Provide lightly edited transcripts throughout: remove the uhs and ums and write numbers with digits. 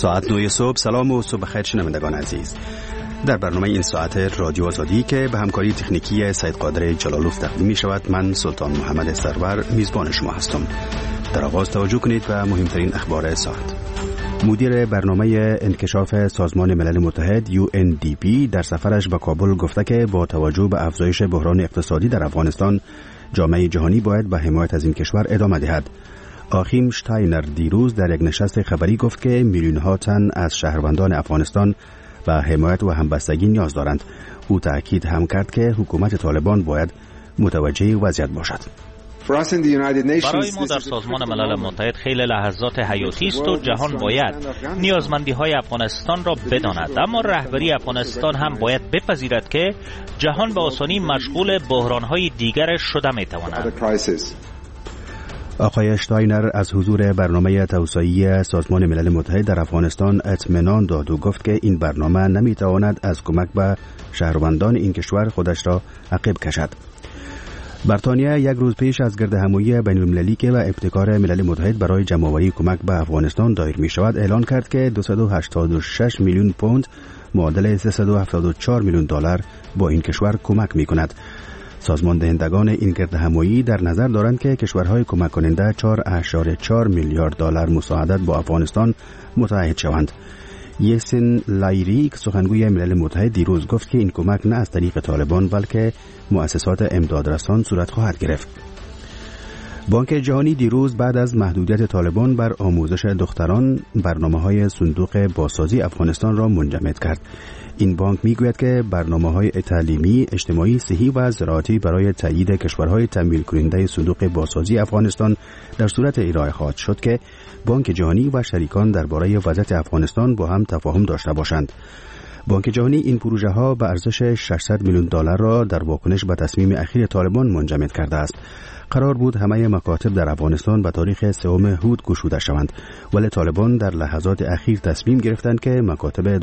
ساعت 9 صبح. سلام و صبح بخیر شنوندگان عزیز. در برنامه این ساعت رادیو آزادی که به همکاری تکنیکی سید قادر جلالوف تقدیم می شود، من سلطان محمد سرور میزبان شما هستم. در آغاز توجه کنید به مهمترین اخبار ساعت. مدیر برنامه انکشاف سازمان ملل متحد UNDP در سفرش به کابل گفته که با توجه به افزایش بحران اقتصادی در افغانستان، جامعه جهانی باید به حمایت از این کشور ادامه دهد. آخیم شتاینر دیروز در یک نشست خبری گفت که میلیون‌ها تن از شهروندان افغانستان به حمایت و همبستگی نیاز دارند. او تأکید هم کرد که حکومت طالبان باید متوجه وضعیت باشد. برای ما در سازمان ملل متحد خیلی لحظات حیاتی است و جهان باید نیازمندی‌های افغانستان را بداند، اما رهبری افغانستان هم باید بپذیرد که جهان به آسانی مشغول بحران‌های دیگر شده می‌تواند. آقای شتاینر از حضور برنامه توسعه‌ای سازمان ملل متحد در افغانستان اطمینان داد و گفت که این برنامه نمی‌تواند از کمک به شهروندان این کشور خودش را عقب کشد. بریتانیا یک روز پیش از گردهمایی بین‌المللی که به ابتکار ملل متحد برای جمع‌آوری کمک به افغانستان دایر می‌شود اعلان کرد که 286 میلیون پوند معادل 374 میلیون دلار با این کشور کمک می‌کند. سازمان دهندگان این گردهمایی در نظر دارند که کشورهای کمک کننده 4.4 میلیارد دلار مساعدت با افغانستان متعهد شوند. یسین لایریک سخنگوی ملل متحد دیروز گفت که این کمک نه از طریق طالبان بلکه مؤسسات امدادرسان صورت خواهد گرفت. بانک جهانی دیروز بعد از محدودیت طالبان بر آموزش دختران برنامه‌های صندوق بازسازی افغانستان را منجمد کرد. این بانک میگوید که برنامه‌های تعلیمی، اجتماعی، صحی و زراعتی برای تایید کشورهای تمویل کننده صندوق بازسازی افغانستان در صورت ارائه خواهد شد که بانک جهانی و شریکان درباره وضعیت افغانستان با هم تفاهم داشته باشند. بانک جهانی این پروژه ها به ارزش 600 میلیون دلار را در واکنش به تصمیم اخیر طالبان منجمد کرده است. قرار بود همه مکاتب در افغانستان به تاریخ 3 هود گشوده شوند، ولی طالبان در لحظات اخیر تصمیم گرفتند که مکاتب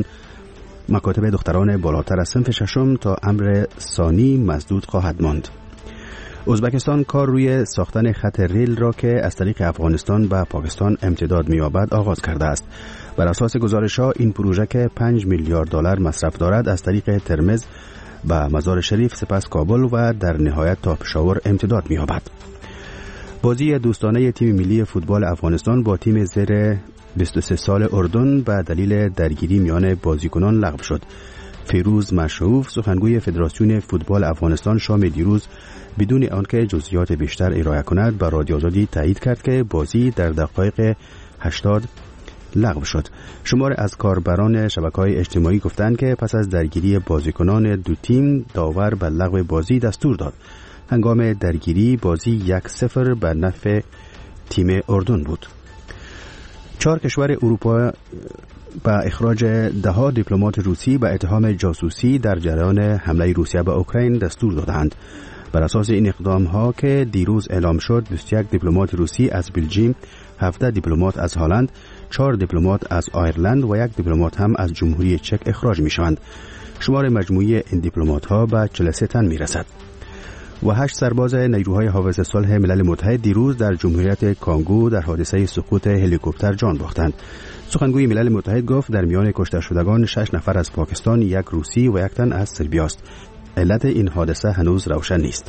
دختران بالاتر از صنف ششم تا امر ثانی مسدود خواهد ماند. ازبکستان کار روی ساختن خط ریل را که از طریق افغانستان به پاکستان امتداد می‌یابد آغاز کرده است. بر اساس گزارش‌ها این پروژه که 5 میلیارد دلار مصرف دارد از طریق ترمز به مزار شریف، سپس کابل و در نهایت تا پشاور امتداد می‌یابد. بازی دوستانه تیم ملی فوتبال افغانستان با تیم زیر 23 سال اردن به دلیل درگیری میان بازیکنان لغو شد. فیروز مشروف سخنگوی فدراسیون فوتبال افغانستان شام دیروز بدون آنکه جزئیات بیشتر ارائه کند به رادیو آزادی تایید کرد که بازی در دقایق 80 لغو شد. شمار از کاربران شبکه‌های اجتماعی گفتند که پس از درگیری بازیکنان دو تیم داور به لغو بازی دستور داد. هنگام درگیری بازی 1-0 به نفع تیم اردن بود. 4 کشور اروپا با اخراج 10 دیپلمات روسی به اتهام جاسوسی در جریان حمله روسیه به اوکراین دستور دادند. بر اساس این اقدام ها که دیروز اعلام شد، 21 دیپلمات روسی از بلژیم، 17 دیپلمات از هلند، 4 دیپلمات از آیرلند و 1 دیپلمات هم از جمهوری چک اخراج می شوند. شمار مجموعی این دیپلمات ها به 43 تن می رسد. و 8 سرباز نیروهای حافظ صلح ملل متحد دیروز در جمهوریت کانگو در حادثه سقوط هلیکوپتر جان باختند. سخنگوی ملل متحد گفت در میان کشته شدگان 6 نفر از پاکستان، 1 روسی و 1 تن از سربیا است. علت این حادثه هنوز روشن نیست.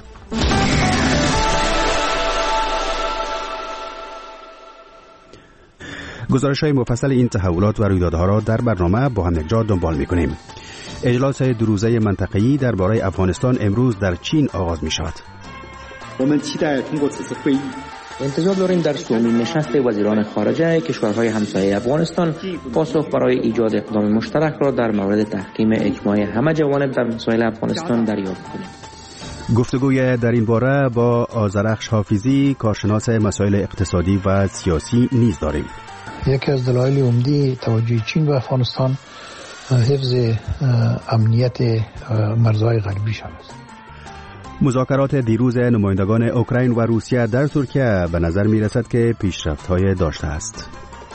گزارش‌های مفصل این تحولات و رویدادها را در برنامه با هم یکجا دنبال می‌کنیم. اجلاس 2 روزه منطقه‌ای درباره افغانستان امروز در چین آغاز می‌شود. انتظار داریم در سومین نشست وزیران خارجه کشورهای همسایه افغانستان پاسخ برای ایجاد اقدام مشترک را در مورد تحکیم اجماع همه جوانب در مسائل افغانستان دریافت کنیم. گفتگوی در این باره با آذرخش حافظی، کارشناس مسائل اقتصادی و سیاسی نیز داریم. یکی از دلایل عمده توجه چین به افغانستان حفظ امنیت مرزهای غربی شده است. مذاکرات دیروز نمایندگان اوکراین و روسیه در ترکیه به نظر می رسد که پیشرفت‌های داشته است.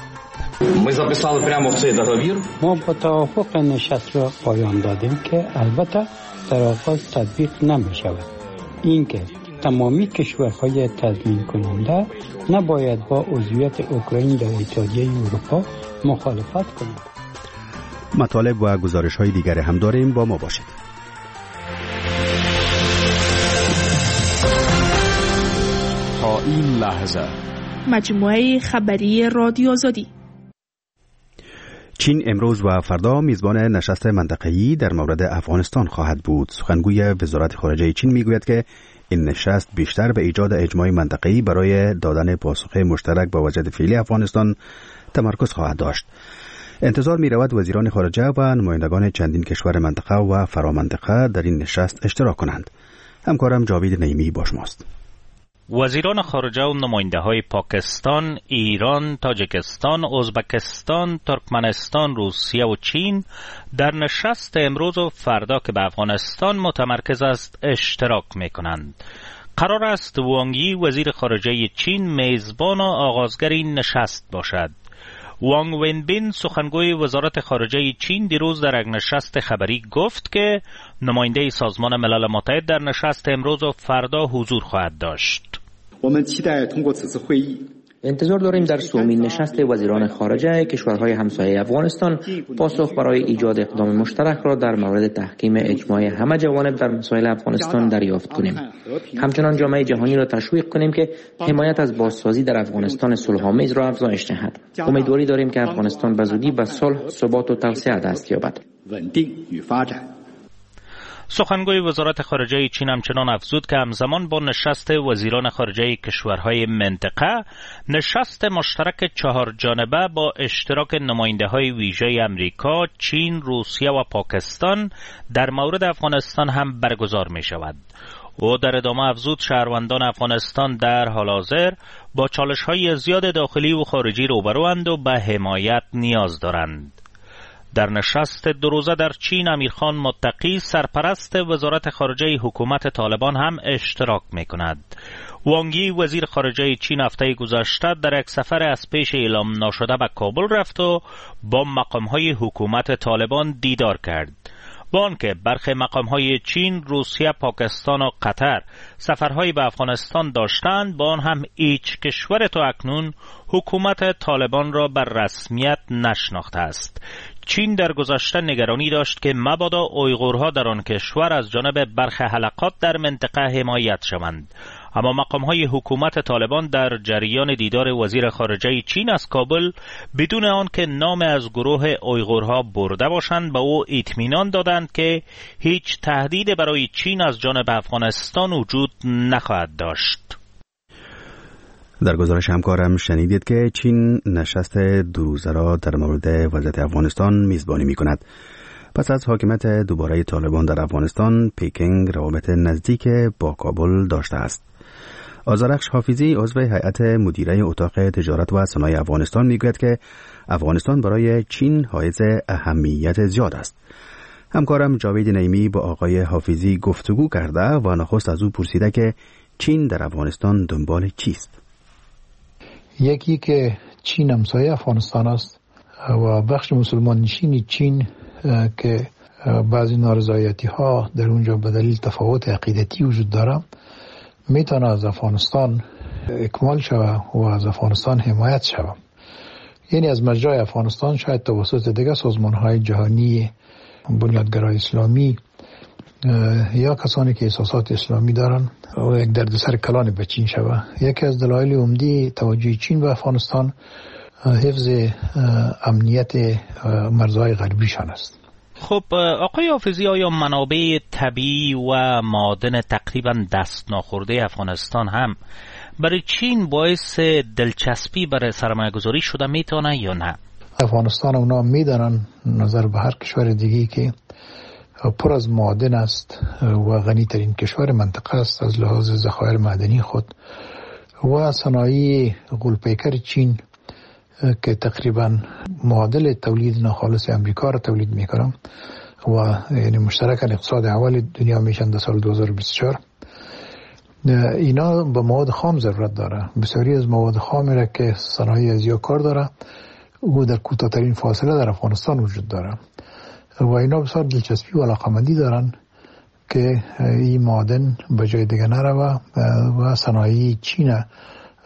ما با توافق نشست را پایان دادیم که البته در آغاز تطبیق نمی شود. اینکه تمامی کشورهای تضمین کننده نباید با عضویت اوکراین در اتحادیه اروپا مخالفت کنیم. مطالب و گزارش‌های دیگر هم داریم، با ما باشید. تا این لحظه مجموعه خبری رادیو آزادی. چین امروز و فردا میزبان نشست منطقه‌ای در مورد افغانستان خواهد بود. سخنگوی وزارت خارجه چین میگوید که این نشست بیشتر به ایجاد اجماع منطقه‌ای برای دادن پاسخ مشترک با وضعیت فعلی افغانستان تمرکز خواهد داشت. انتظار می رود وزیران خارجه و نمایندگان چندین کشور منطقه و فرامنطقه در این نشست اشتراک کنند. همکارم جاوید نعیمی با شماست. وزیران خارجه و نماینده های پاکستان، ایران، تاجیکستان، ازبکستان، ترکمنستان، روسیه و چین در نشست امروز و فردا که به افغانستان متمرکز است اشتراک می کنند. قرار است وانگ یی وزیر خارجه چین میزبان و آغازگر این نشست باشد. وانگ ونبین سخنگوی وزارت خارجه چین دیروز در یک نشست خبری گفت که نماینده سازمان ملل متحد در نشست امروز و فردا حضور خواهد داشت. انتظار داریم در سومین نشست وزیران خارجه کشورهای همسایه افغانستان پاسخ برای ایجاد اقدام مشترک را در مورد تحکیم اجماع همه جوانب در مسائل افغانستان دریافت کنیم. همچنان جامعه جهانی را تشویق کنیم که حمایت از بازسازی در افغانستان صلح‌آمیز را افزایش دهد. امیدواری داریم که افغانستان به زودی به صلح، ثبات و توسعه دست یابد. سخنگوی وزارت خارجه چین همچنان افزود که همزمان با نشست وزیران خارجه کشورهای منطقه، نشست مشترک 4 جانبه با اشتراک نماینده‌های ویژه امریکا، چین، روسیه و پاکستان در مورد افغانستان هم برگزار می شود. او در ادامه افزود شهروندان افغانستان در حال حاضر با چالش‌های زیاد داخلی و خارجی روبروند و به حمایت نیاز دارند. در نشست 2 روزه در چین امیرخان متقی سرپرست وزارت خارجه حکومت طالبان هم اشتراک می کند. وانگ یی وزیر خارجه چین هفته گذشته در یک سفر از پیش اعلام نشده به کابل رفت و با مقامهای حکومت طالبان دیدار کرد. با آنکه برخی مقامهای چین، روسیه، پاکستان و قطر سفرهای به افغانستان داشتند، با آن هم هیچ کشور تا اکنون حکومت طالبان را بر رسمیت نشناخته است. چین در گذشته نگرانی داشت که مبادا اویغورها در آن کشور از جانب برخی حلقات در منطقه حمایت شوند. اما مقامهای حکومت طالبان در جریان دیدار وزیر خارجه چین از کابل بدون آنکه نام از گروه اویغورها برده باشند به او اطمینان دادند که هیچ تهدید برای چین از جانب افغانستان وجود نخواهد داشت. در گزارش همکارم شنیدید که چین نشست 2 روزه را در مورد وضعیت افغانستان میزبانی می کند. پس از حاکمیت دوباره طالبان در افغانستان، پکینگ روابط نزدیک با کابل داشته است. آذرخش حافظی عضو هیئت مدیره اتاق تجارت و صنایع افغانستان میگوید که افغانستان برای چین حائز اهمیت زیاد است. همکارم جاوید نعیمی با آقای حافظی گفتگو کرده و نخست از او پرسیده که چین در افغانستان دنبال چیست؟ یکی که چین همسایه افغانستان است و بخش مسلمان نشین چین که بعضی نارضایتی ها در اونجا به دلیل تفاوت عقیدتی وجود داره میتونه از افغانستان اکمال شود و از افغانستان حمایت شود. یعنی از مجرای افغانستان شاید توسط دیگر سازمان های جهانی بنیادگرای اسلامی یا کسانی که احساسات اسلامی دارن و یک دردسر کلان به چین شود. یکی از دلایل عمده توجه چین به افغانستان حفظ امنیت مرزهای غربیشان است. خب آقای حافظی، آیا منابع طبیعی و معادن تقریبا دست ناخورده افغانستان هم برای چین باعث دلچسپی برای سرمایه گذاری شده میتونه یا نه؟ افغانستان اونا میدانن نظر به هر کشور دیگی که پر از معادن است و غنی ترین کشور منطقه است از لحاظ ذخایر معدنی خود و صنایع غول‌پیکر چین که تقریبا معادل تولید ناخالص امریکا را تولید میکنم و یعنی مشترکاً اقتصاد اول دنیا میشن در سال 2024. اینا به مواد خام ضرورت داره. بسیاری از مواد خامی را که صنایع ازیا کار داره او در کوتاه‌ترین فاصله در افغانستان وجود داره و اینا بسیار دلچسپی و علاقمندی دارن که این معادن به جای دیگه نروه و صنایع چین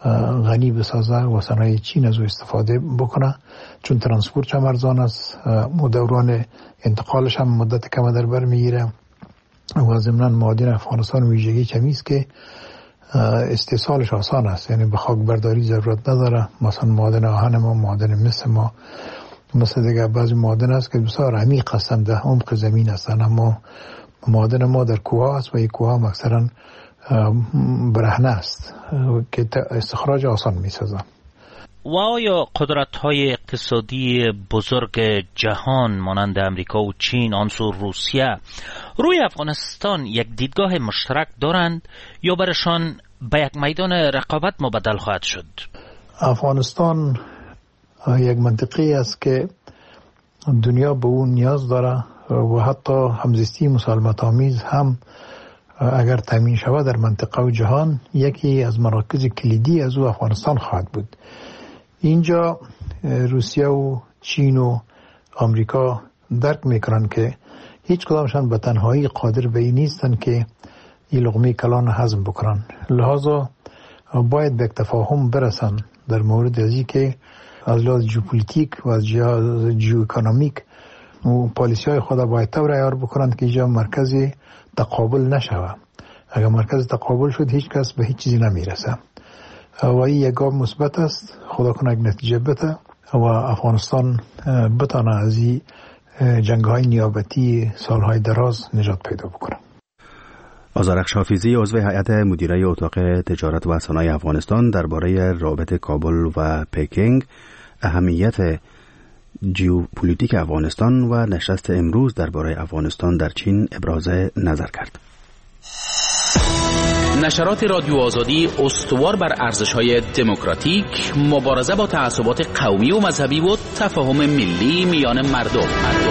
غنی بسازه و صنایع چین از او استفاده بکنه، چون ترانسپورت هم ارزان است، دوران انتقالش هم مدت کم در بر میگیره و ضمناً معادن افغانستان ویژگی کمی است که استحصالش آسان است، یعنی به خاک برداری ضرورت نداره. مثلا معادن آهن ما، معادن مس ما، مثل دیگه بعضی معادن است که بسیار عمیق هستند، در عمق زمین هستند، اما معادن ما در کوه است و این کوه هم اکثرا برهنه است که استخراج آسان می سازه. و آیا قدرت‌های اقتصادی بزرگ جهان مانند امریکا و چین، آنسو روسیه، روی افغانستان یک دیدگاه مشترک دارند یا برشان به یک میدان رقابت مبدل خواهد شد؟ افغانستان یک منطقه است که دنیا به اون نیاز داره و حتی همزیستی مسالمت آمیز هم اگر تامین شود در منطقه و جهان، یکی از مراکز کلیدی از او افغانستان خواهد بود. اینجا روسیه و چین و آمریکا درک میکنن که هیچ کدامشان به تنهایی قادر به این نیستن که این لقمه کلان هضم بکنن، لذا باید به تفاهم برسن در مورد ازی که از لحاظ ژئوپلیتیک و از ژئواکونومیک و پالیسی های خود باید طور عیار بکنند که اینجا مرکز تقابل نشود. اگر مرکز تقابل شد هیچ کس به هیچ چیزی نمیرسه و این یک گام مثبت است. خدا کنه یک نتیجه بده و افغانستان بتانه از این جنگ‌های نیابتی سالهای دراز نجات پیدا بکنه. آذرخش حافظی عضو هیئت مدیره اتاق تجارت و صنایع افغانستان درباره رابطه کابل و پکینگ، اهمیت ژئوپلیتیک افغانستان و نشست امروز درباره افغانستان در چین ابراز نظر کرد. نشرات رادیو آزادی استوار بر ارزش‌های دموکراتیک، مبارزه با تعصبات قومی و مذهبی و تفاهم ملی میان مردم.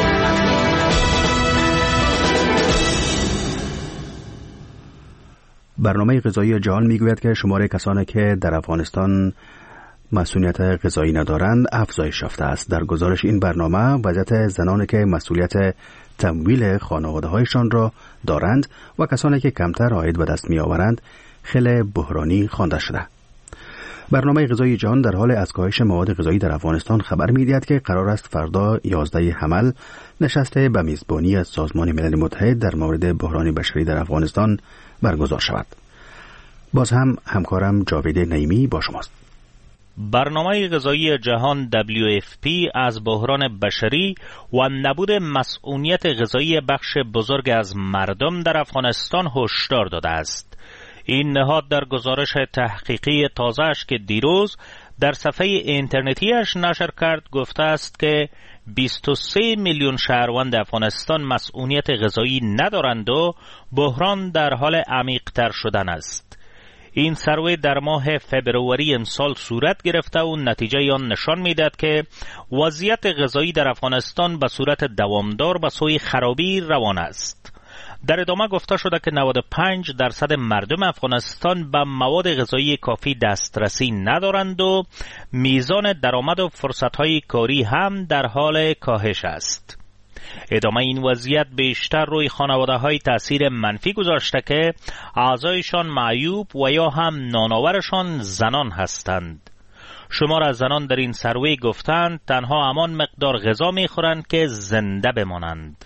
برنامه غذایی جهان میگوید که شمار کسانی که در افغانستان مسئولیت غذایی ندارند افزایش یافته است. در گزارش این برنامه وضعیت زنانی که مسئولیت تمویل خانواده‌هایشان را دارند و کسانی که کمتر عاید به دست می‌آورند خیلی بحرانی خوانده شده. برنامه غذایی جهان در حال از کاهش مواد غذایی در افغانستان خبر می‌دهد که قرار است فردا 11 حمل نشست به میزبانی سازمان ملل متحد در مورد بحران بشری در افغانستان برگزار شود. باز هم همکارم جاوید نعیمی با شماست. برنامه غذایی جهان WFP از بحران بشری و نبود مسئولیت غذایی بخش بزرگ از مردم در افغانستان هشدار داده است. این نهاد در گزارش تحقیقی تازه‌اش که دیروز در صفحه اینترنتیش نشر کرد گفته است که 23 میلیون شهروند افغانستان مسئولیت غذایی ندارند و بحران در حال عمیق‌تر شدن است. این سروی در ماه فبروری امسال صورت گرفته و نتیجه آن نشان می‌دهد که وضعیت غذایی در افغانستان به صورت دوامدار به سوی خرابی روان است. در ادامه گفته شده که 95% مردم افغانستان به مواد غذایی کافی دسترسی ندارند و میزان درآمد و فرصت‌های کاری هم در حال کاهش است. ادامه این وضعیت بیشتر روی خانواده‌های تأثیر منفی گذاشته که اعضایشان معیوب و یا هم نانآورشان زنان هستند. شمار از زنان در این سروی گفتند تنها همان مقدار غذا می‌خورند که زنده بمانند.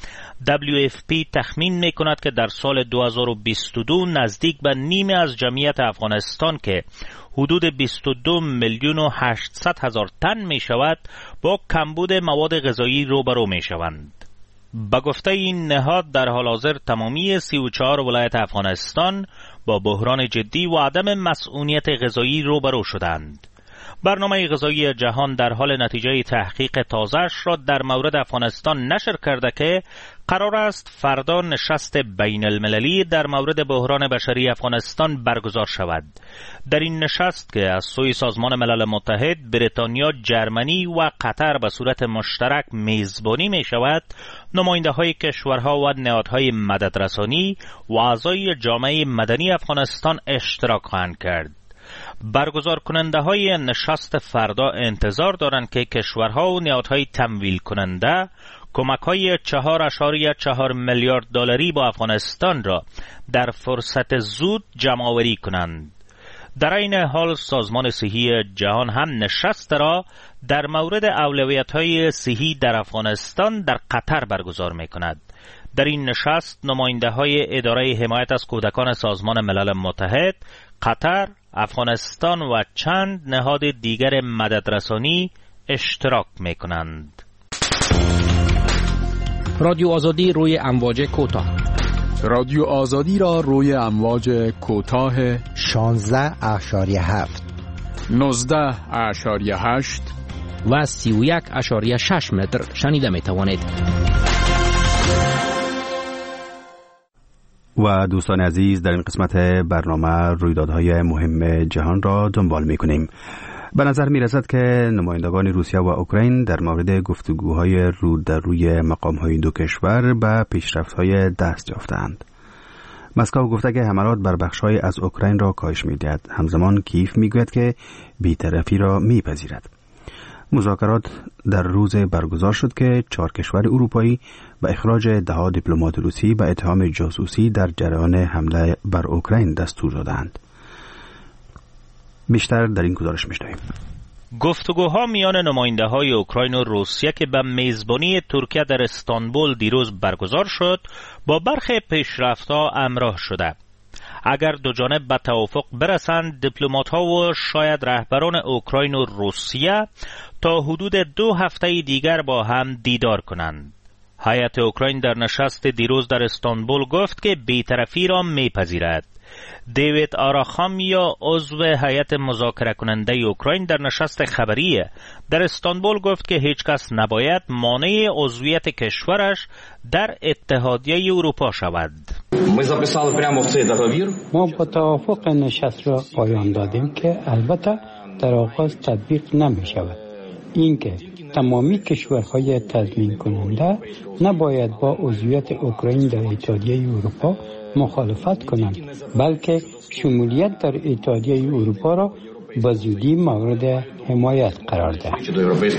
WFP تخمین می‌کند که در سال 2022 نزدیک به نیمه از جمعیت افغانستان که حدود 22 میلیون و 800 هزار تن می شود با کمبود مواد غذایی روبرو می شوند. به گفته این نهاد در حال حاضر تمامی 34 ولایت افغانستان با بحران جدی و عدم مسئولیت غذایی روبرو شدند. برنامه غذایی جهان در حال نتیجه تحقیق تازه‌اش را در مورد افغانستان نشر کرده که قرار است فردا نشست بین المللی در مورد بحران بشری افغانستان برگزار شود. در این نشست که از سوی سازمان ملل متحد، بریتانیا، جرمنی و قطر به صورت مشترک میزبانی می شود، نماینده های کشورها و نهادهای مددرسانی و اعضای جامعه مدنی افغانستان اشتراک خواهند کرد. برگزار کننده های نشست فردا انتظار دارند که کشورها و نهادهای تمویل کننده کمک های 4.4 میلیارد دلاری با افغانستان را در فرصت زود جمع آوری کنند. در این حال سازمان صحی جهان هم نشست را در مورد اولویت‌های صحی در افغانستان در قطر برگزار می‌کند. در این نشست نماینده‌های اداره حمایت از کودکان سازمان ملل متحد، قطر، افغانستان و چند نهاد دیگر مددرسانی اشتراک می‌کنند. رادیو آزادی روی امواج کوتاه. رادیو آزادی را روی امواج کوتاه 16.7 19.8 و 31.6 متر شنیده می توانید. و دوستان عزیز، در این قسمت برنامه رویدادهای مهم جهان را دنبال می کنیم. به نظر می رسد که نمایندگان روسیه و اوکراین در مورد گفتگوهای رو در روی مقام‌های دو کشور به پیشرفت‌های دست یافتند. مسکو گفته که حملات بر بخش‌های از اوکراین را کاهش می‌دهد. همزمان کیف می‌گوید که بی‌طرفی را می‌پذیرد. مذاکرات در روز برگزار شد که 4 کشور اروپایی به اخراج 10 دیپلمات روسی به اتهام جاسوسی در جریان حمله بر اوکراین دستور دادند. بیشتر در این گزارش می‌شنویم. گفتگوها میان نماینده‌های اوکراین و روسیه که به میزبانی ترکیه در استانبول دیروز برگزار شد، با برخی پیشرفت‌ها همراه شده. اگر دو جانب به توافق برسند، دیپلمات‌ها و شاید رهبران اوکراین و روسیه تا حدود 2 هفته دیگر با هم دیدار کنند. هیئت اوکراین در نشست دیروز در استانبول گفت که بی‌طرفی را می‌پذیرد. دیوید آراخامیا عضو هیئت مذاکره کننده اوکراین در نشست خبری در استانبول گفت که هیچ کس نباید مانع عضویت کشورش در اتحادیه اروپا شود. ما با توافق نشست را پایان دادیم که البته در آغاز تطبیق نمی شود. اینکه تمامی کشورهای تضمین کننده نباید با عضویت اوکراین در اتحادیه اروپا مخالفت کنند، بلکه شمولیت در اتحادیه اروپا را به زودی مورد حمایت قرار دهند.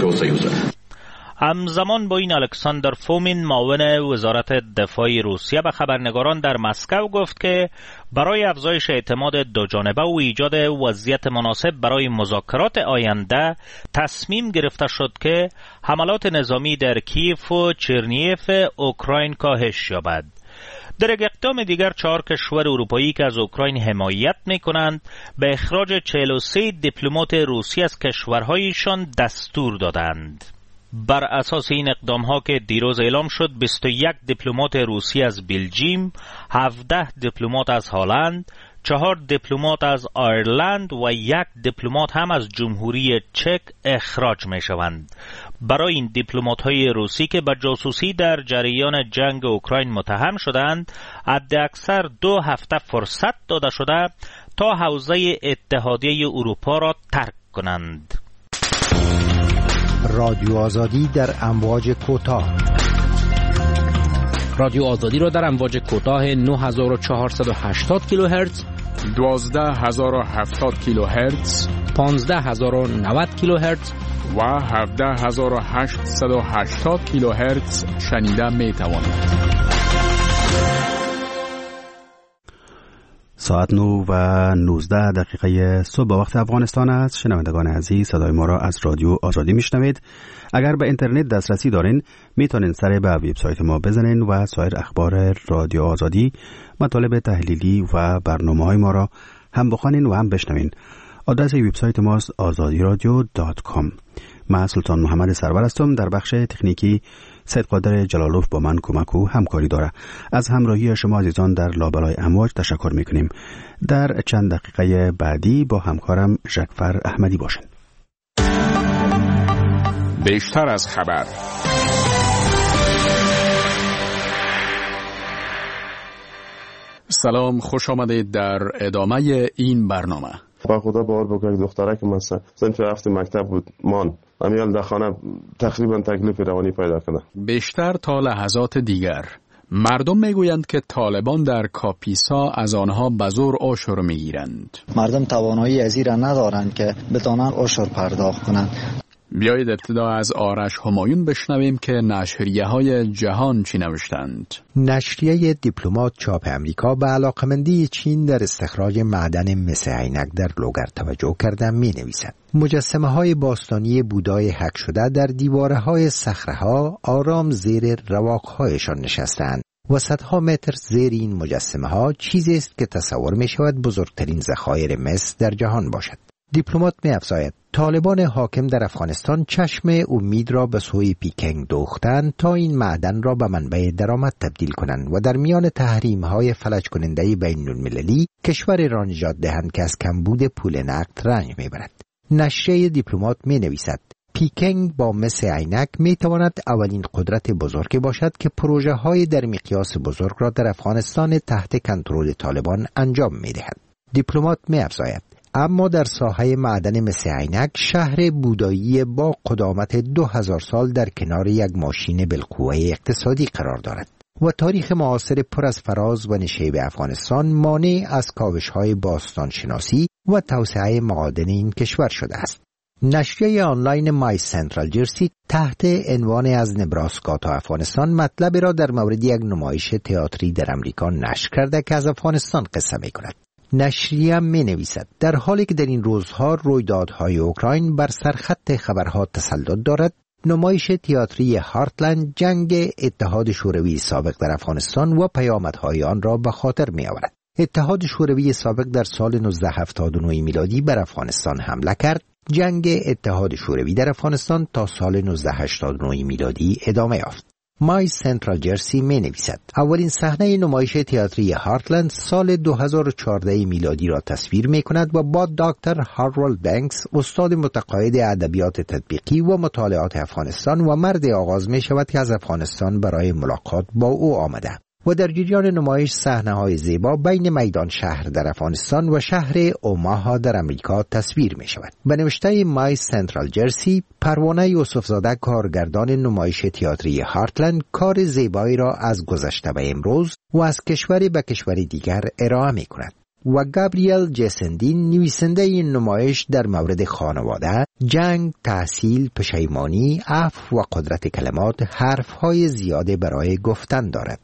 همزمان با این الکساندر فومین معاون وزارت دفاع روسیه به خبرنگاران در مسکو گفت که برای افزایش اعتماد دو جانبه و ایجاد وضعیت مناسب برای مذاکرات آینده تصمیم گرفته شد که حملات نظامی در کیف و چرنیف اوکراین کاهش یابد. در یک اقدام دیگر 4 کشور اروپایی که از اوکراین حمایت می‌کنند به اخراج 43 دیپلمات روسی از کشورهایشان دستور دادند. بر اساس این اقدام‌ها که دیروز اعلام شد، 21 دیپلمات روسی از بلژیم، 17 دیپلمات از هلند، 4 دیپلمات از آیرلند و 1 دیپلمات هم از جمهوری چک اخراج می‌شوند. برای این دیپلمات‌های روسی که به جاسوسی در جریان جنگ اوکراین متهم شدند، حداکثر 2 هفته فرصت داده شده تا حوزه اتحادیه اروپا را ترک کنند. رادیو آزادی در امواج کوتاه. رادیو آزادی را در امواج کوتاه 9480 کیلوهرتز، 12070 کیلوهرتز، 15090 کیلوهرتز و 17880 کیلوهرتز شنیده می توانید. ساعت 9:19 صبح وقت افغانستان است. شنوندگان عزیز، صدای ما را از رادیو آزادی میشنوید. اگر به اینترنت دسترسی دارین میتونین سر به وبسایت ما بزنین و سایر اخبار رادیو آزادی، مطالب تحلیلی و برنامه‌های ما را هم بخوانین و هم بشنوین. آدرس وبسایت ماست azadiradio.com. من سلطان محمد سرور هستم. در بخش تکنیکی سید قادر جلالوف با من کمک و همکاری داره. از همراهی شما عزیزان در لابلای امواج تشکر میکنیم. در چند دقیقه بعدی با همکارم ژکفر احمدی باشین. بیشتر از خبر. سلام، خوش آمدید در ادامه این برنامه. با خدا باور بکنید دختره که من صنف هفت مکتب بود امیال در خانه تقریبا تکلیف روانی پیدا کنه. بیشتر تا لحظات دیگر مردم میگویند که طالبان در کاپیسا از آنها به زور عشر میگیرند. مردم توانایی از این را ندارند که بتوانند عشر پرداخت کنند. بیایید ابتدا از آرش همایون بشنویم که نشریه‌های جهان چی نوشتند. نشریه دیپلمات چاپ امریکا به علاقمندی چین در استخراج معدن مس عینک در لوگر توجه کرده می‌نویسد. مجسمه‌های باستانی بودای حک شده در دیواره‌های صخره‌ها آرام زیر رواق‌هایشان نشستند. و صدها متر زیر این مجسمه‌ها چیزی است که تصور می‌شود بزرگترین ذخایر مس در جهان باشد. دیپلمات می‌افزاید طالبان حاکم در افغانستان چشم امید را به سوی پیکنگ دوختند تا این معدن را به منبع درآمد تبدیل کنند و در میان تحریم‌های فلج کننده بین‌المللی کشور را نجات دهند که از کمبود پول نقد رنج می‌برد. نشریه دیپلمات می‌نویسد پیکنگ با مس عینک می‌تواند اولین قدرت بزرگی باشد که پروژه‌های در مقیاس بزرگ را در افغانستان تحت کنترل طالبان انجام می‌دهد. دیپلمات می‌افزاید اما در ساحه معدن مس عینک شهر بودایی با قدامت 2000 سال در کنار یک ماشین بالقوه اقتصادی قرار دارد و تاریخ معاصر پر از فراز و نشیب افغانستان مانع از کاوش‌های باستان شناسی و توسعه معادن این کشور شده است. نشریه آنلاین مای سنترال جرسی تحت عنوان از نبراسکا تا افغانستان مطلب را در مورد یک نمایش تئاتری در امریکا نشر کرده که از افغانستان قصه می‌کند. نشریه می‌نویسد در حالی که در این روزها رویدادهای اوکراین بر سرخط خبرها تسلط دارد، نمایش تئاتری هارتلند جنگ اتحاد شوروی سابق در افغانستان و پیامدهای آن را به خاطر می‌آورد. اتحاد شوروی سابق در سال 1979 میلادی بر افغانستان حمله کرد. جنگ اتحاد شوروی در افغانستان تا سال 1989 میلادی ادامه یافت. مای سنترال جرسی می نویسد اولین صحنه نمایش تئاتری هارتلند سال 2014 میلادی را تصویر می کند و با دکتر هارولد بنکس استاد متقاعد ادبیات تطبیقی و مطالعات افغانستان و مرد آغاز می شود که از افغانستان برای ملاقات با او آمده و در جریان نمایش صحنه‌های زیبا بین میدان شهر در افغانستان و شهر اوماها در امریکا تصویر می شود. به نوشته مای سنترال جرسی، پروانه یوسفزاده کارگردان نمایش تئاتری هارتلند کار زیبایی را از گذشته به امروز و از کشوری به کشوری دیگر ارائه می کند. و گابریل جسندین نویسنده این نمایش در مورد خانواده، جنگ، تحصیل، پشیمانی، عفو و قدرت کلمات حرفهای زیاده برای گفتن دارد.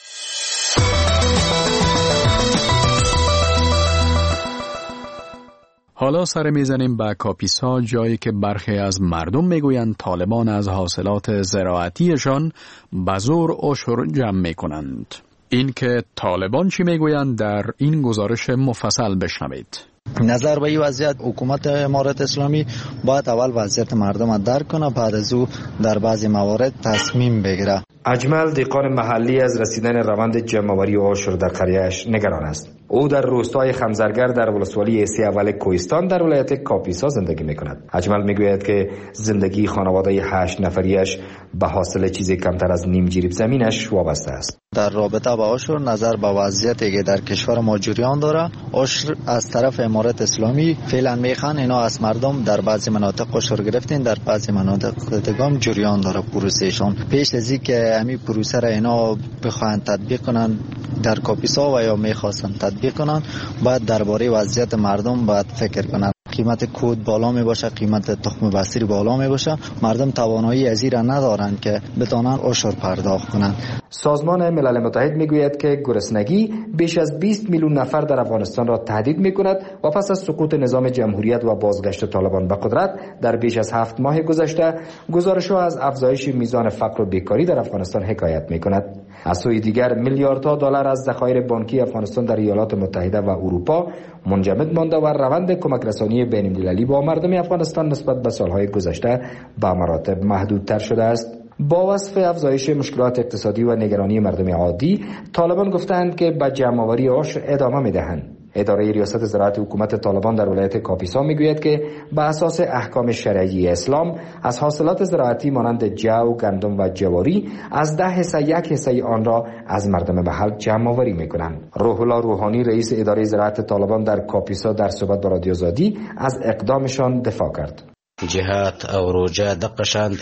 حالا سر میزنیم به کاپیسا، جایی که برخی از مردم میگویند طالبان از حاصلات زراعتیشان به زور عشر جمع میکنند. این که طالبان چی میگویند در این گزارش مفصل بشنوید. نظر به این وضعیت حکومت امارت اسلامی باید اول وضعیت مردم را درک کنه، بعد از او در بعضی موارد تصمیم بگیره. اجمل دهقان محلی از رسیدن روند جمع‌آوری عشر در قریه‌اش نگران است. او در روستای خمزرگر در ولسوالی سی اول کوهستان در ولایت کاپیسا زندگی می‌کند. اجمل می‌گوید که زندگی خانواده 8 نفریش به حاصل چیزی کمتر از نیم جریب زمینش وابسته است. در رابطه با عشر نظر به وضعیتی که در کشور ما جریان داره، عشر از طرف امارت اسلامی فعلا میخوان اینا از مردم در بعضی مناطق عشر گرفتین، در بعضی مناطق دیگه جریان داره پروسهشون. پیش از اینکه همین پروسه را اینا بخواهند تطبیق کنن در کاپیسا و یا میخواستن تطبیق کنن، باید درباره وضعیت مردم باید فکر کنن. قیمت کود بالا می باشه، قیمت تخم بستری بالا می باشه، مردم توانایی از این ندارن که بتونن عشر پرداخت کنن. سازمان ملل متحد میگوید که گرسنگی بیش از 20 میلیون نفر در افغانستان را تهدید میکند و پس از سقوط نظام جمهوریت و بازگشت طالبان به قدرت در بیش از 7 ماه گذشته، گزارش‌ها از افزایش میزان فقر و بیکاری در افغانستان حکایت میکند. از سوی دیگر میلیاردها دلار از ذخایر بانکی افغانستان در ایالات متحده و اروپا منجمد مانده و روند کمک رسانی بین‌المللی با مردم افغانستان نسبت به سالهای گذشته به مراتب محدودتر شده است. با وصف افزایش مشکلات اقتصادی و نگرانی مردم عادی، طالبان گفتند که به جمع‌آوری عشر ادامه می‌دهند. اداره ریاست زراعت حکومت طالبان در ولایت کاپیسا میگوید که به اساس احکام شرعی اسلام از حاصلات زراعتی مانند جو، گندم و جواری از 10 حصه 1 حصه آن را از مردم محل جمع آوری میکنند. روح الله روحانی رئیس اداره زراعت طالبان در کاپیسا در صحبت با رادیو آزادی از اقدامشان دفاع کرد. جهات او روجه دقشانتی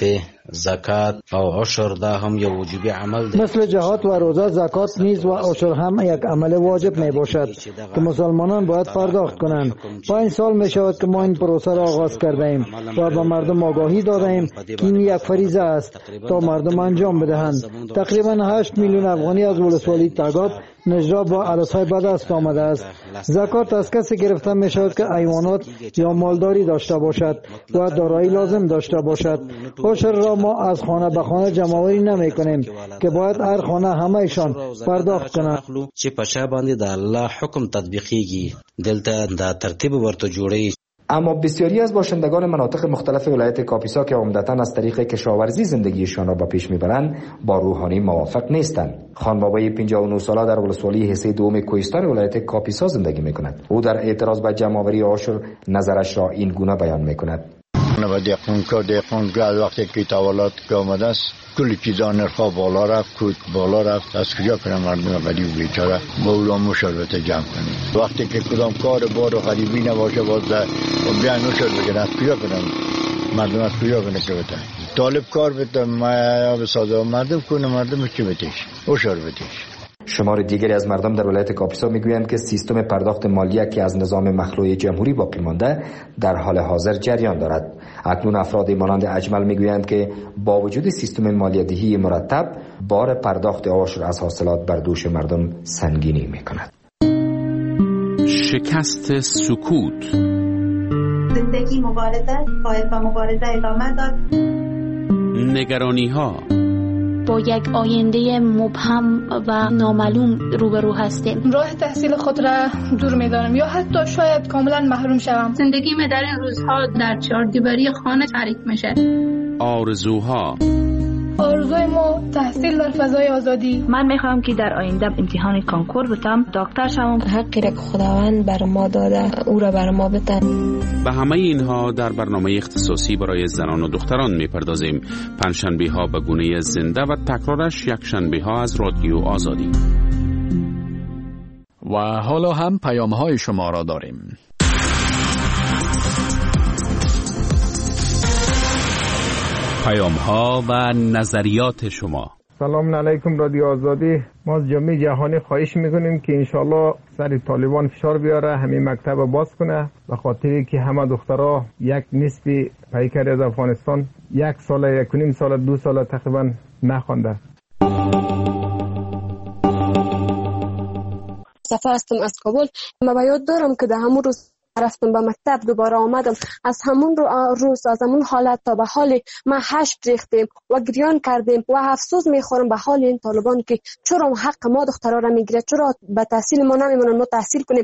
زکات و عشر ده هم یک وجوبی عمل ده. مثل جهاد و روزه، زکات نیز و عشر هم یک عمل واجب می باشد که مسلمانان باید پرداخت کنند. 5 سال می شود که ما این پروسه را آغاز کرده ایم و به مردم آگاهی داده ایم که این یک فریضه است تا مردم انجام بدهند. تقریبا 8 میلیون افغانی از ولسوالی تگاب نجراب با عرصه‌های به دست آمده است. زکات از کسی گرفته می شود که حیوانات یا مالداری داشته باشد و دارایی لازم داشته باشد. عشر را ما از خانه به خانه جمع‌آوری نمی کنیم که باید هر خانه همه‌شان پرداخت کنند. چې په چا باندې د الله حکم تطبیقیږي دلته د ترتیب ورته جوړي. اما بسیاری از باشندگان مناطق مختلف ولایت کاپیسا که عمدتاً از طریق کشاورزی زندگیشان را به پیش میبرند با روحانی موافق نیستند. خان بابای 59 ساله در ولسوالی حصه دوم کوهستان ولایت کاپیسا زندگی میکند. او در اعتراض به جمع‌آوری عشر نظرش را این گونه بیان میکند. دهقان وقتی که تولد که آمده است کلی چیزا نرخا بالا رفت، کود بالا رفت، از کجا کنم مردم غریب بیچاره با او را مشاربت جمع کنیم. وقتی که کدام کار بار و غریبی نباشه باز بیان مشاربت بگن، از کجا کنم مردم از کجا کنه که بتن طالب کار بتن ما بسازه مردم کنه مردم چی بتیش مشاربتش. شمار دیگری از مردم در ولایت کاپیسا میگویند که سیستم پرداخت مالیه که از نظام مخلوع جمهوری باقی مانده در حال حاضر جریان دارد. اکنون افراد مانند اجمل میگویند که با وجود سیستم مالیه دهی مرتب بار پرداخت عشر از حاصلات بر دوش مردم سنگینی میکند. شکست سکوت. زندگی مبارزه، باید با مبارزه ادامه داد. نگرانی ها. با یک آینده مبهم و نامعلوم روبرو هستیم. راه تحصیل خود را دور می‌دارم یا حتی شاید کاملا محروم شوم. زندگی من در این روزها در چهاردیواری خانه تعریف میشه. آرزوها. آرزوی ما تحصیل در فضای آزادی. من میخوام که در آینده امتحان کنکور بتم، دکتر شوم. حقی را که خداوند بر ما داده او را بر ما بده. به همه اینها در برنامه اختصاصی برای زنان و دختران میپردازیم. پنجشنبه ها به گونه زنده و تکرارش یکشنبه ها از رادیو آزادی. و حالا هم پیام های شما را داریم. پیام ها و نظریات شما. سلام علیکم رادیو آزادی. ما از جامعه جهانی خواهش میکنیم که انشالله سر طالبان فشار بیاره همین مکتب باز کنه، به خاطری که همه دخترها یک نصف پیکر از افغانستان 1 سال 1.5 سال 2 سال تقریبا نخوانده. صفا هستم از کابل. من یاد دارم که در همون روز رفتم به مکتب دوباره آمدم، از همون روز از همون حالت تا به حال ما هشت ریختیم و گریان کردیم و افسوس میخورم به حال این طالبان که چرا حق ما دخترها را میگیره، چرا به تحصیل ما نمیمونن ما تحصیل کنیم.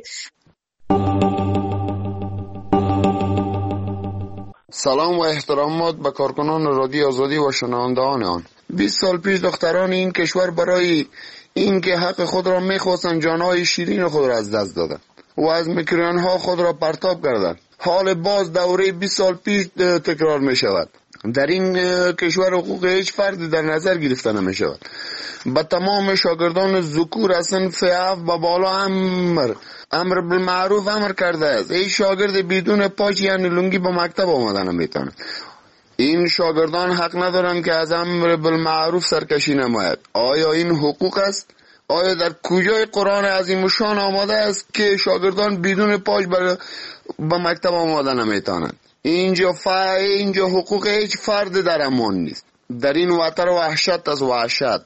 سلام و احترامات به کارکنان رادیو آزادی و شنوندگان آن. 20 سال پیش دختران این کشور برای اینکه حق خود را میخواستند جانهای شیرین خود را از دست دادند و از میکروفون‌ها خود را پرتاب کردند. حال باز دوره 20 سال پیش تکرار می شود. در این کشور حقوق هیچ فردی در نظر گرفته نمی شود. به تمام شاگردان ذکور از صنف اف به بالا امر بالمعروف امر کرده است. هیچ شاگرد بدون پاچ یعنی لنگی به مکتب آمدن نمیتواند. این شاگردان حق ندارند که از امر بالمعروف سرکشی نماید. آیا این حقوق است؟ آیا در کجای قرآن عظیم شان آمده است که شاگردان بدون پاش به مکتب آمدن نمیتوانند؟ اینجا حقوق هیچ فرد در امان نیست. در این وطن وحشت از وحشت.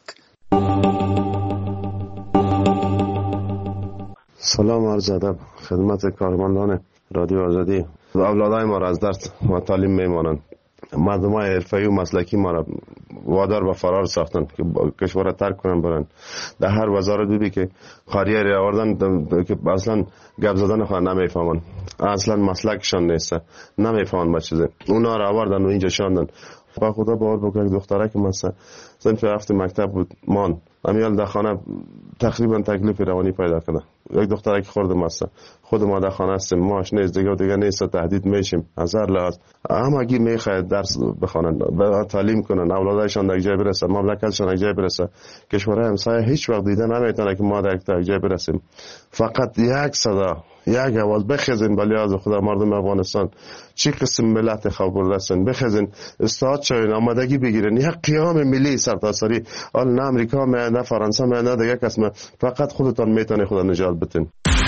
سلام عرض ادب خدمت کارمندان رادیو آزادی. اولادای ما را از درس و تعلیم میمانند. مردمای حرفه‌ای و مسلکی ما را وادار به فرار ساختن که کشور را ترک کنن برن. در هر وزارت دیدی که خاریه را آوردن که اصلا گپ زدن خود نمیفهمن، اصلا مسلکشان نیست، نمیفهمن چیزه. اونا را آوردن و اینجا شاندن. با خدا باور بکنه دختره که من صنف هفت مکتب بود مان امیال در خانه تقریبا تکلیف روانی پیدا کنه. یک دخترک خوردم است، خود مادر خانه هستیم، ماش نیست دیگه نیست، تهدید میشیم از هر لحاظ. همگی میخواهد درس بخوانند، تعلیم کنند، اولادشان در جای برسه، مملکتشان در جای برسه. کشورهای همسایه هیچ وقت دیده نمیتونه که ما در جای برسیم. فقط یک صدا، یک آواز بخیزین به لحاظ خدا مردم افغانستان چی قسم ملت خواب برده هستند، بخیزین استاد شوین، آمادگی بگیرین. یک قیام ملی سرتاسری، نه امریکا نه فرانسه نه دیگه کس، فقط خودتان میتونه خدا نجات بدین.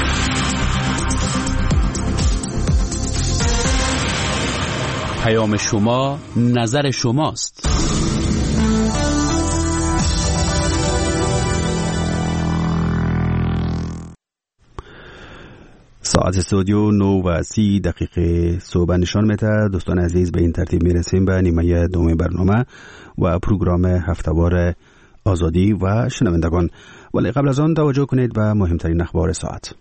پیام شما، نظر شماست. ساعت استودیو 9:30 صبح نشان میده. دوستان عزیز، به این ترتیب میرسیم به نیمه دوم برنامه و پروگرام هفتهوار آزادی و شنوندگان. ولی قبل از آن توجه کنید به مهمترین اخبار ساعت.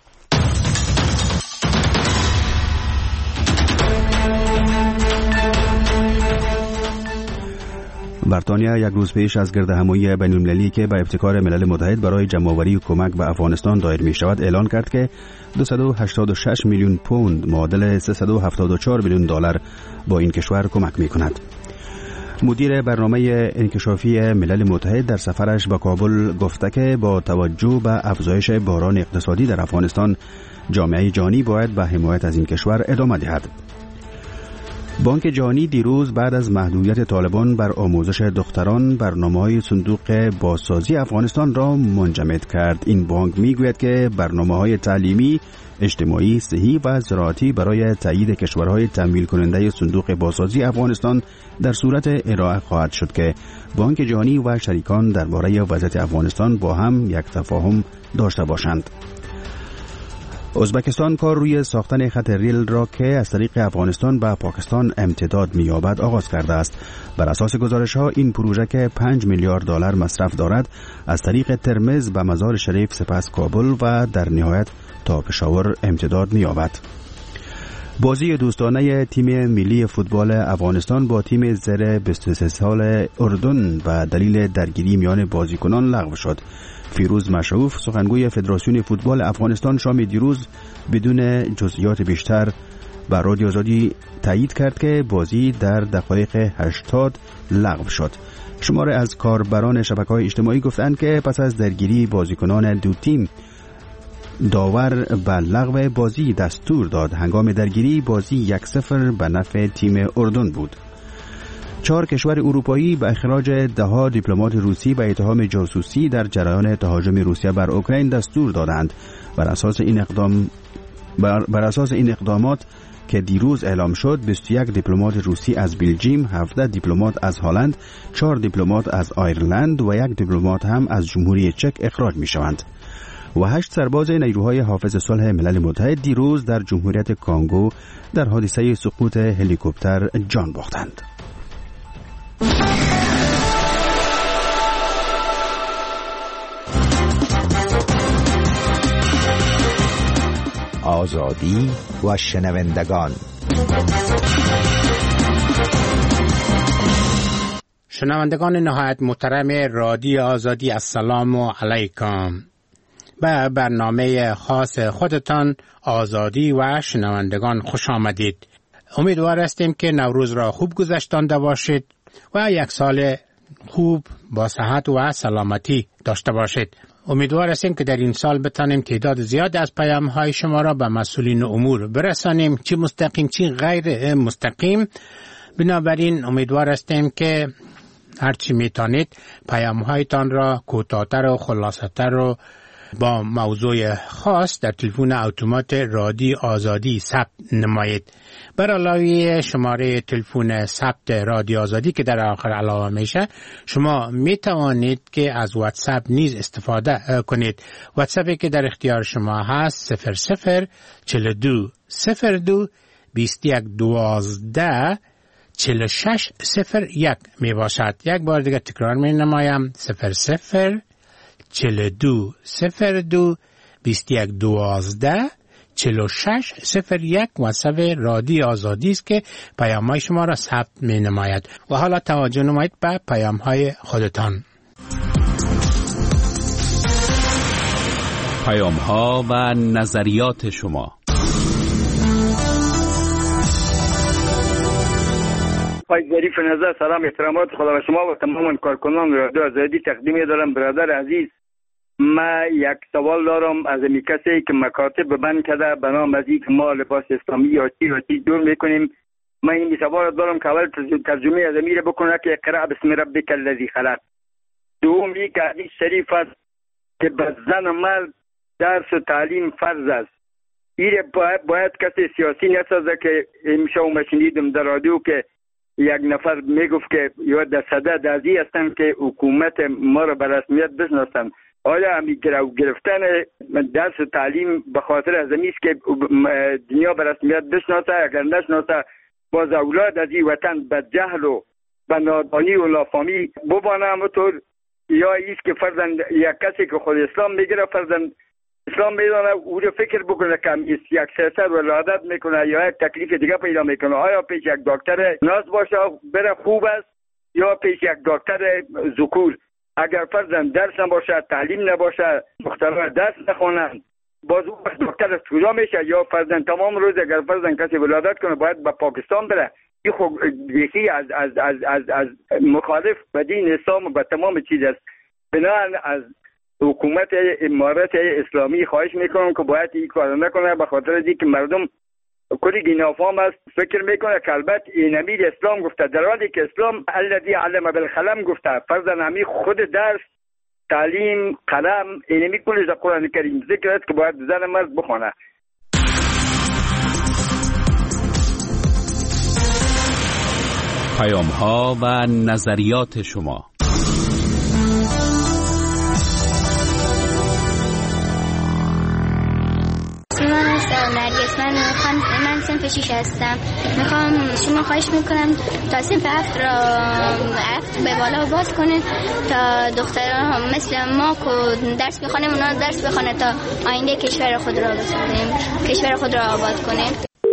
بریتانیا یک روز پیش از گردهمایی بین‌المللی که به ابتکار ملل متحد برای جمع‌آوری کمک به افغانستان دایر می شود اعلان کرد که 286 میلیون پوند معادل 374 میلیون دلار با این کشور کمک می کند. مدیر برنامه انکشافی ملل متحد در سفرش به کابل گفته که با توجه به افزایش بحران اقتصادی در افغانستان، جامعه جهانی باید به حمایت از این کشور ادامه دهد. بانک جهانی دیروز بعد از محدودیت طالبان بر آموزش دختران برنامه‌های صندوق بازسازی افغانستان را منجمد کرد. این بانک میگوید که برنامه‌های تعلیمی، اجتماعی، صحی و زراعتی برای تایید کشورهای تمویل کننده صندوق بازسازی افغانستان در صورت ارائه خواهد شد که بانک جهانی و شریکان درباره وضعیت افغانستان با هم یک تفاهم داشته باشند. ازبکستان کار روی ساختن خط ریل را که از طریق افغانستان به پاکستان امتداد می‌یابد آغاز کرده است. بر اساس گزارش‌ها این پروژه که 5 میلیارد دلار مصرف دارد از طریق ترمز به مزار شریف، سپس کابل و در نهایت تا پشاور امتداد می‌یابد. بازی دوستانه تیم ملی فوتبال افغانستان با تیم زر 23 سال اردن به دلیل درگیری میان بازیکنان لغو شد. فیروز مشروف، سخنگوی فدراسیون فوتبال افغانستان، شام دیروز بدون جزئیات بیشتر به رادیو آزادی تایید کرد که بازی در دقایق 80 لغو شد. شماره از کاربران شبکه‌های اجتماعی گفتند که پس از درگیری بازیکنان دو تیم، داور به لغو بازی دستور داد. هنگام درگیری بازی 1-0 به نفع تیم اردن بود. 4 کشور اروپایی به اخراج 10 دیپلمات روسی به اتهام جاسوسی در جریان تهاجم روسیه بر اوکراین دستور دادند. بر اساس این اقدامات که دیروز اعلام شد، 21 دیپلمات روسی از بلژیم، 17 دیپلمات از هلند، 4 دیپلمات از آیرلند و 1 دیپلمات هم از جمهوری چک اخراج می شوند. و 8 سرباز نیروهای حافظ صلح ملل متحد دیروز در جمهوریت کانگو در حادثه سقوط هلیکوپتر جان باختند. آزادی و شنوندگان. شنوندگان نهایت محترم رادیو آزادی، السلام علیکم. به برنامه خاص خودتان آزادی و شنوندگان خوش آمدید. امیدوار هستیم که نوروز را خوب گذشتانده باشید و یک سال خوب با صحت و سلامتی داشته باشید. امیدوار هستیم که در این سال بتانیم تعداد زیاد از پیام‌های شما را به مسئولین امور برسانیم، چه مستقیم چه غیر مستقیم. بنابراین امیدوار هستیم که هرچی میتونید پیام‌هایتان را کوتاه‌تر و خلاصه‌تر و با موضوع خاص در تلفن اتومات رادیو آزادی ثبت نمایید. بر علاوه شماره تلفن ثبت رادیو آزادی که در آخر علاوه میشه، شما می توانید که از واتساپ نیز استفاده کنید. واتساپی که در اختیار شما هست 0042 02 21 12 4601 می باشد. یک بار دیگه تکرار می نمایم 0042 02 21 12 4601 واتساپ رادیو آزادی است که پیام‌های شما را ثبت می نماید. و حالا توجه نمایید به پیام‌های خودتان. پیام‌ها و نظریات شما. آقای ظریف نظر، سلام احترامات خدا به شما و تمام کارکنان رادیو آزادی تقدیم دارم. برادر عزیز، ما یک سوال دارم از این کسی که مکاتب بند کرده به نام از اینکه ما لباس اسلامی یا چی جور میکنیم. من این سوال دارم که اول ترجمه از امیر بکنه که اقرأ بسم ربک الذی خلق. دوم یک حدیث شریف است که به زن و مرد درس و تعلیم فرض است. این باید کسی سیاسی نسازه که امشب شنیدم در رادیو که یک نفر میگفت که یا در صدد ازی هستن که حکومت ما را به رسمیت بشناسن. آیا همی گرفتن درس و تعلیم به خاطر از است که دنیا به رسمیت بشناسه؟ اگر نشناسه باز اولاد از این وطن به جهل و به نادانی و نافهمی ببانه همونطور، یا ایست که فرضاً یک کسی که خود اسلام میگیره فرضاً اسلام میدانه او رو فکر بکنه که یک سیاست ولادت میکنه یا یک تکلیف دیگه پیدا میکنه. آیا پیش یک دکتر ناز باشه بره خوب است یا پیش یک دکتر ذکور؟ اگر فرضاً درس نباشه، تعلیم نباشه، دخترها درس نخونن، باز او دکتر از کجا میشه؟ یا فرضاً تمام روز اگر فرضاً کسی ولادت کنه باید به پاکستان بره؟ این خب یکی از مخالف به دین اسلام و به تمام چیز است. بنابراین از حکومت امارت اسلامی خواهش میکنم که باید این کار نکنه، به خاطر اینکه مردم کلی نافهم است، فکر میکنه که البته این امیر اسلام گفته، در حالی که اسلام الذی علم بالقلم گفته. فرضاً همی خود درس، تعلیم، قلم اینمی کلش در قرآن کریم ذکر است که باید زن مرد بخونه. پیام‌ها و نظریات شما. من صنف 6 هستم. میخوام شما خواهش میکنم تا صنف 7 را 7 به بالا باز کنین تا دخترها مثل ما که درس بخونیم اونا درس بخونه تا آینده کشور خود را بسازیم، کشور خود را آباد کنیم.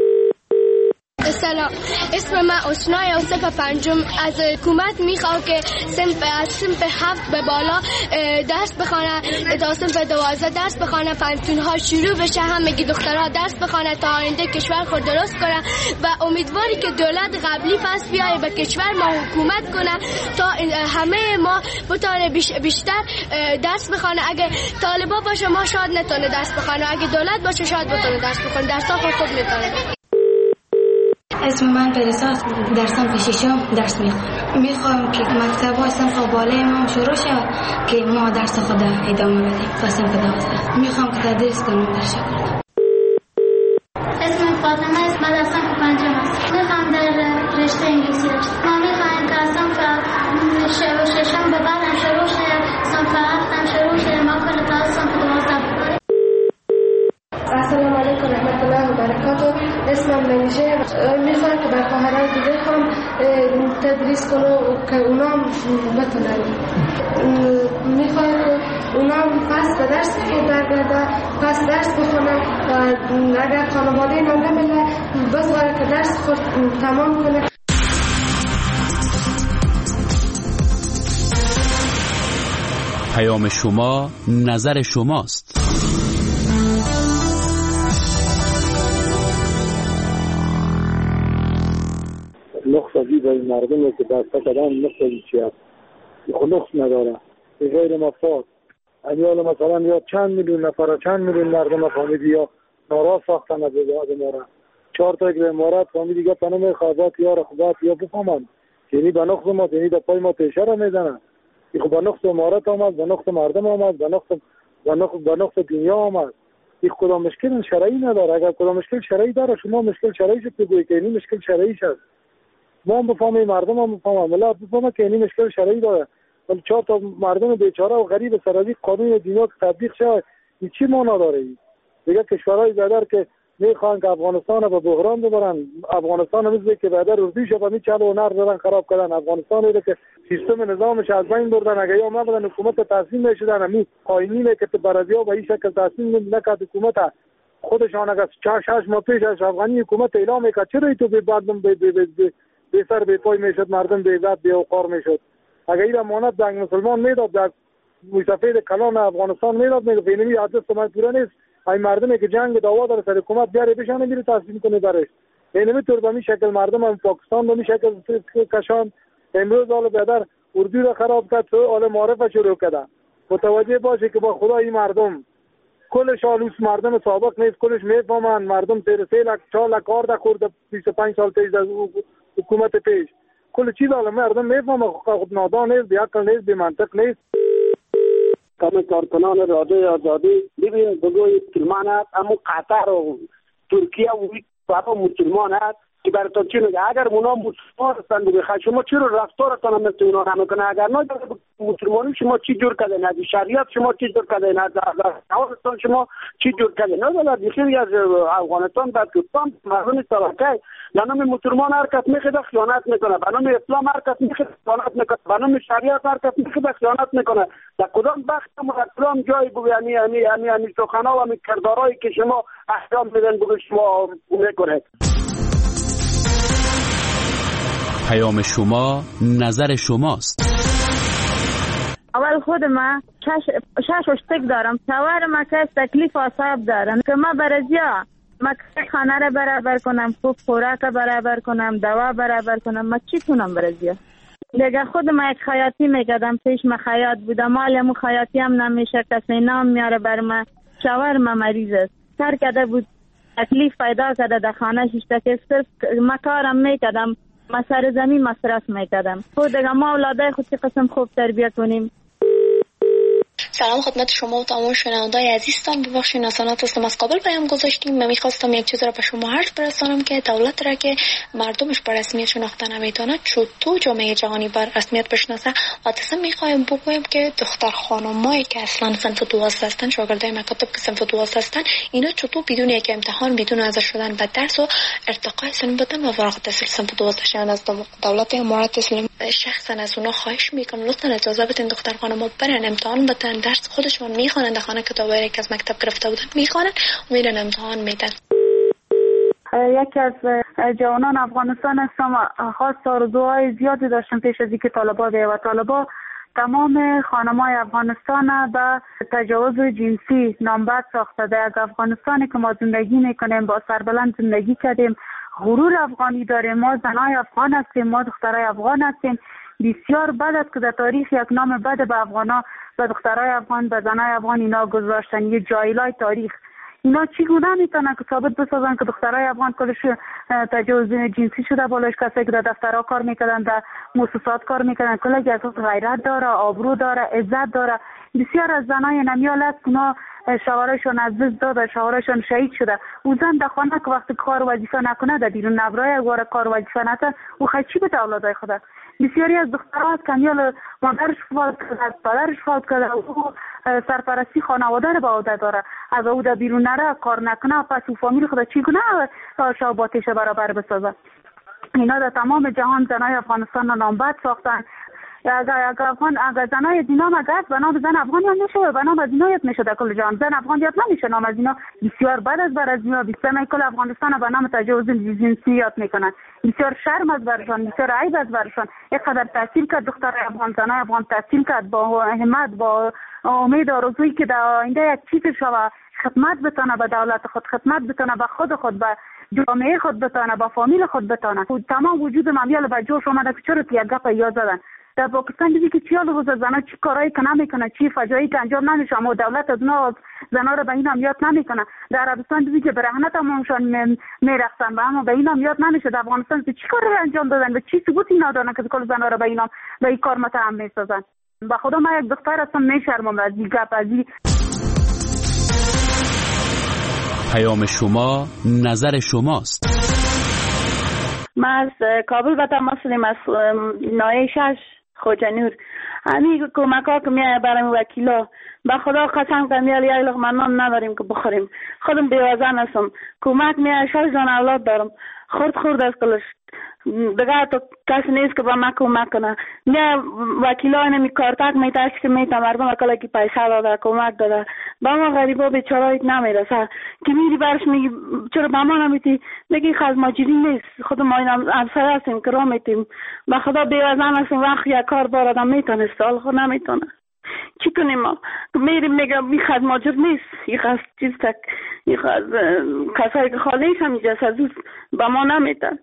سلام، اسم من اسنای و صنف 5 از حکومت میخوام که از صنف 7 به بالا درس بخونه تا صنف 12 درس بخونه، پنتونها شروع بشه، همگی دخترها درس بخونه تا آینده کشور خود درست کنه و امیدواری که دولت قبلی پس بیایه به کشور ما حکومت کنه تا همه ما بتونه بیشتر درس بخونه. اگه طالبا باشه ما شاید نتونه درس بخونه، اگه دولت باشه شاید بتونه درس بخونه، درسا خود نتونه. اسم من پریساس، در صنف 6 درس میخوام که مکتب های صنف بالای ما شروع شود که ما درس خود ادامه بدیم و صنف 12 میخوام که تدریس کنم در شکل. اسم فاطمه است، من در صنف 5 است. میخوام در رشته انگلیسی باشم. ما میخوایم که صنف 6 به بعد هم شروع شد، صنف 7 هم شروع شد، ما کل تا صنف 12. السلام علیکم رحمت الله و برکاته. اسمم منیشه. میخوام که بر خواهرای دیگه هم تدریس کنم که اونا بتونن. میخوام که اونا پس به درس خود برگرده، پس درس بخونن و اگر خانواده اینا نمیله بذاره که درس خود تمام کنه. پیام شما نظر شماست. نقصی به مردم که دسته کردن نقصی چی هست؟ خود نقص نداره، به غیر مفاد. امیال مثلا یا چند میلیون نفر، چند میلیون مردم فامیدی یا ناراض ساختن از امارت. 4 تا که امارت فامیدی دیگه پناه خوابات یا رخبات یا بفهمن یعنی به نقص ما، یعنی در پای ما تیشه را میزنن. این خب به نقص امارت آمد، به نقص مردم آمد، به نقص دنیا آمد. این کدام مشکل شرعی نداره. اگر کدام مشکل شرعی داره شما مشکل شرعی شد بگویید که این مشکل شرعی شد. ما هم بفهمیم، مردم هم بفهمن، ملت بفهمه که این مشکل شرعی داره. ولی 4 تا مردم بیچاره و غریب سرازی قانون دنیا که تطبیق شود این چی معنا داره؟ دیگه کشورهای بیادر که میخوان که افغانستان رو به بحران ببرن، افغانستان مثل که بیادر اردوش و می چلو و نر دارن خراب کردن، افغانستان رو که سیستم نظامش از بین بردن. اگه یا ما بدن حکومت تسلیم نشدن، همین قاینینه که برازیل به این شکل تسلیم نکرد حکومت خودشان. اگر 6 ماه پیش از افغانی حکومت اعلام میکرد چرا تو به بعدم به سر به پای میشد، مردم به عزت به وقار میشد. اگر این امانت به مسلمان میداد موسفید کلان افغانستان میداد، میگه فیلمی عادت سمت پورا نیست، این مردمی که جنگ دعوا داره سر حکومت بیاره بشانه میره تصمیم کنه برش. اینمی طور به می شکل مردم هم پاکستان به می شکل کشان. امروز حال بیادر اردو را خراب کرد، تو حال معرفه شروع کرده. متوجه باشه که با خدا این مردم کلش آلوس مردم سابق نیست، کلش میفهمن مردم 3 لک 4 لک آرده خورده 25 سال پیش از حکومت پیش. کل چیز حالا مردم میفهمن، خود نادان نیست، بی عقل نیست، بی منطق نیست. کمی کارکنان رادیو آزادی ببین بگوی مسلمان است، اما قطر و ترکیه و بابا مسلمان است که براتون چی میگه؟ اگر اونا مسلمان هستند بخواد شما چرا رفتارتان مثل اونا نمیکنه؟ اگر نه مسلمانی شما چی جور کردین؟ از شریعت شما چی جور کردین؟ از افغانستان شما چی جور کردین؟ نه ولی بخیری از افغانستان پاکستان مردم طبقه به نام مسلمان حرکت میکنه خیانت میکنه، به نام اسلام حرکت میکنه خیانت میکنه، به نام شریعت حرکت میکنه خیانت میکنه. در کدام بخش و کدام جای بگو یعنی سخنا و یعنی کردارایی که شما احکام میدن بگو شما میکنه. پیام شما نظر شماست. اول خود ما شش اشتک دارم، شوهر ما که تکلیف آساب دارم که ما برازیا ما خانه را برابر کنم، خوب خوراک برابر کنم، دوا برابر کنم، ما چی کنم برازیا؟ دیگه خود ما یک خیاطی میکردم، پیش ما خیاط بودم، مالمو خیاطی هم نمیشه، کسی نام میاره بر ما. شوهر ما مریض است، کار کرده بود تکلیف پیدا کرده در خانه شیشتک، صرف ما کارم میکردم، ما سر زمین مصرف میکردم. خود دیگه ما اولاده خود چه قسم خوب تربیت کنیم. سلام خدمت شما و تمام شنونده‌های عزیزتان. ببخشید ناسانات هستم، از قابل پیام گذاشتیم. من میخواستم یک چیز را به شما عرض برسانم که دولت را که مردمش بر رسمیت شناخته نمیتونه چطور جامعه جهانی بر رسمیت بشناسه. حادثه میخوایم بگویم که دختر خانمایی که اصلا صنف 12 هستن، شاگردای مکاتب که صنف 12 هستن، اینا چطور بدون یک امتحان، بدون ازش شدن به درس و ارتقای سن بدن و فارغ التحصیل صنف 12 شدن از دولت امارات اسلامی شخصا از اونا خواهش میکنم لطفا اجازه بدین دختر خانم‌ها برن امتحان بدن، درس خودشون میخوانن، در خانه کتابایی که از مکتب گرفته بودن میخوانن و میرن امتحان میدن. یکی از جوانان افغانستان هستم، خواست آرزوهای زیادی داشتم پیش از اینکه طالبا بیاید و طالبا تمام خانم‌های افغانستان به تجاوز جنسی نامبد ساخته. در افغانستانی که ما زندگی میکنیم، با سربلند زندگی کردیم، غرور افغانی داریم، ما زنای افغان هستیم، ما دخترای افغان هستیم. بسیار بد است که در تاریخ یک نام بد به افغانا، به دخترای افغان، به زنای افغان اینا گذاشتن، یه جایلای تاریخ. اینا چگونه میتونن که ثابت بسازن که دخترای افغان کلش تجاوز جنسی شده؟ بالاش کسی که در دفترها کار میکردن، در مؤسسات کار میکردن، کلی از غیرت داره، آبرو داره، عزت داره. بسیار از زنای نمیال است که اونا شوهرشون از دست داده، شوهرشون شهید شده. او زن در خانه که وقتی کار وظیفه نکنه، در بیرون نبرای واره کار وظیفه نکنه، او خیلی چی به اولادای خدا. بسیاری از دخترها از کمیال مادرش فوت کرده، پدرش فوت کرده، او سرپرستی خانواده رو به عهده داره، از او در بیرون نره، کار نکنه، پس او فامیل خدا چگونه شاباتش برابر بسازه؟ اینا در تمام جهان زنای افغانستان رو نامبد ساختن. اگر زنای دینا مگرد به نام زن افغان یاد نشه، به نام از اینا یاد میشه. در کل جهان زن افغان یاد نمیشه، نام از اینا بسیار بد است بر از اینا. بسیار کل افغانستان به نام تجاوز جنسی یاد میکنن. بسیار شرم است برشان، بسیار عیب است برشان. اینقدر تحصیل کرد دختر افغان، زنای افغان تحصیل کرد با همت، با امید آرزویی که در آینده یک چیز شوه، خدمت بتونه به دولت خود، خدمت بتونه به خود به جامعه خود بتونه، به فامیل خود بتونه. تمام وجود مامیال به جوش اومده که چرا یک گپ یاد زدن. در پاکستان دیدی که چی روز زنا چی کارایی که نمیکنه، چی فجایعی که انجام نمیشه، اما دولت از زنا رو به این هم یاد نمیکنه. در عربستان دیدی که برهنه تمامشان میرفتن و اما به این هم یاد نمیشه. در افغانستان چی کاری انجام دادن و چی ثبوتی ندارن که کل زنا رو به این کار متهم میسازن. به خدا من یک دختر هستم، میشرمم از این گپ، از این. پیام شما نظر شماست. ما از کابل به تماس هستیم، از نایه 6 خوجنور. همین کمک ها که میایه برام وکیلا، به خدا قسم که میال یک لقمه نان نداریم که بخوریم. خودم بیوزن هستم، کمک میایه 6 جان اولاد دارم، خورد از کلش دیگه تو کسی نیست که با ما کمک کنه. میایه وکیلا اینمی کارتک میتاش که میتا مردم اکلا که پیسه داده، کمک داده، با ما غریبا بیچارایت نمیرسه که میری برش میگی چرا با ما نمیتی؟ میگی خز ماجری نیست، خود ما این افسر هستیم که را میتیم. به خدا بیوزن هستم، وقت یک کار بار آدم میتونست، حال خود نمیتونه. چی کنیم ما؟ میریم میگم این خد ماجر نیست، این خد چیز تک، این خد کسایی که خالیش هم جسد به ما نمیدن.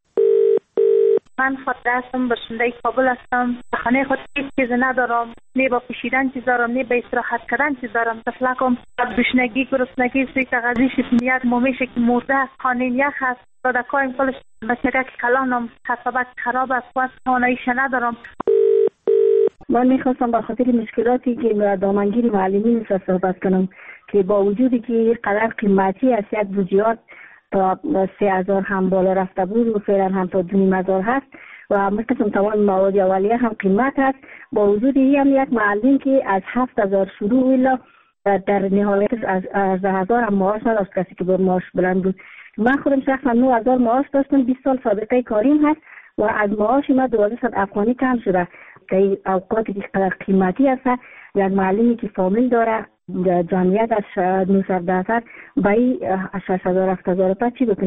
من خود هستم، باشنده کابل هستم. خانه خود هیچ چیز ندارم، نه با پوشیدن چیز دارم، نه با استراحت کردن چیز دارم. تفلکم گشنگی گرسنگی سوی کاغذی شکمیت مومیشه که مرده است، خانه یخ است، دادکایم کلش بچگه که کلانم حسابت خراب است، وقت خانه‌ایش ندارم. من میخواستم به خاطر مشکلاتی که دامنگیر معلمین صحبت کنم که با وجودی که قدر قیمتی است، یک بودجه تا 3000 هم بالا رفته بود و فعلا هم تا 2500 هست و مثل تمام مواد اولیه هم قیمت هست. با وجودی هم یک معلم که از 7000 شروع الا در نهایت از 1000 هم معاش نداشت، کسی که با معاش بلند بود. من خودم شخصا 9000 معاش داشتم، 20 سال سابقه کاریم هست و از معاش ما 1200 افغانی کم شده که اوقاتی که قدر قیمتی هست. یک معلمی که فامیل داره جمعیت از 910 بایی 6000 چی بکنه؟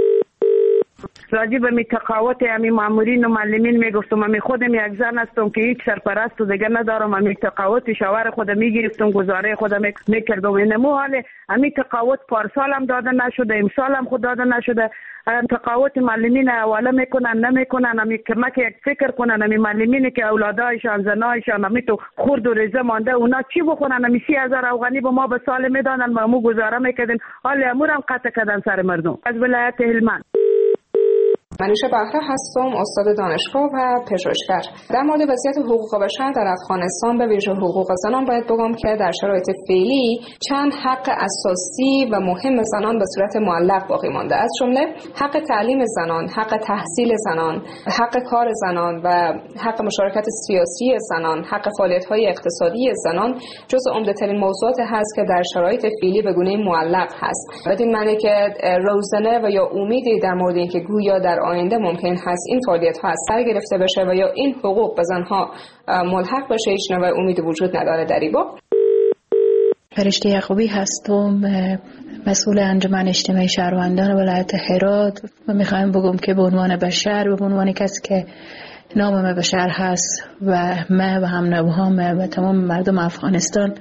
راجع به می تقاوت امی مامورین و معلمین میگفتم، امی خودم یک زن هستم که هیچ سرپرست و دیگه ندارم، امی تقاوت شوهر خودم میگرفتم، گزاره خودم میکردم. اینمو حال امی تقاوت پارسال هم داده نشده، امسال هم خود داده نشده. تقاوت معلمین اولا میکنن نمیکنن، امی کمک یک فکر کنن. امی معلمین که اولادایشان زنایشان امی تو خورد و ریزه مانده، اونا چی بخونن؟ امی 30,000 افغانی به ما به سال میدادن، ما مو گزاره میکردیم. حال امور هم قطع کردن سر مردم. از ولایت هلمند منیشه بهره هستم، استاد دانشگاه و پژوهشگر. در مورد وضعیت حقوق بشر در افغانستان به ویژه حقوق زنان باید بگم که در شرایط فعلی چند حق اساسی و مهم زنان به صورت معلق باقی مانده، از جمله حق تعلیم زنان، حق تحصیل زنان، حق کار زنان و حق مشارکت سیاسی زنان، حق فعالیت‌های اقتصادی زنان جزو عمده‌ترین موضوعات هست که در شرایط فعلی به گونه معلق هست. بدین معنی که روزنه و یا امیدی در مورد اینکه گویا در آینده ممکن هست این فعالیت‌ها از سر گرفته بشه و یا این حقوق به زنها ملحق بشه، هیچ نوع امیدی وجود نداره در این باب. فرشته یعقوبی هستم، مسئول انجمن اجتماعی شهروندان ولایت هرات و میخوایم بگم که به عنوان بشر، به عنوان کسی که نام بشر هست و ما و هم نوهام و تمام مردم افغانستان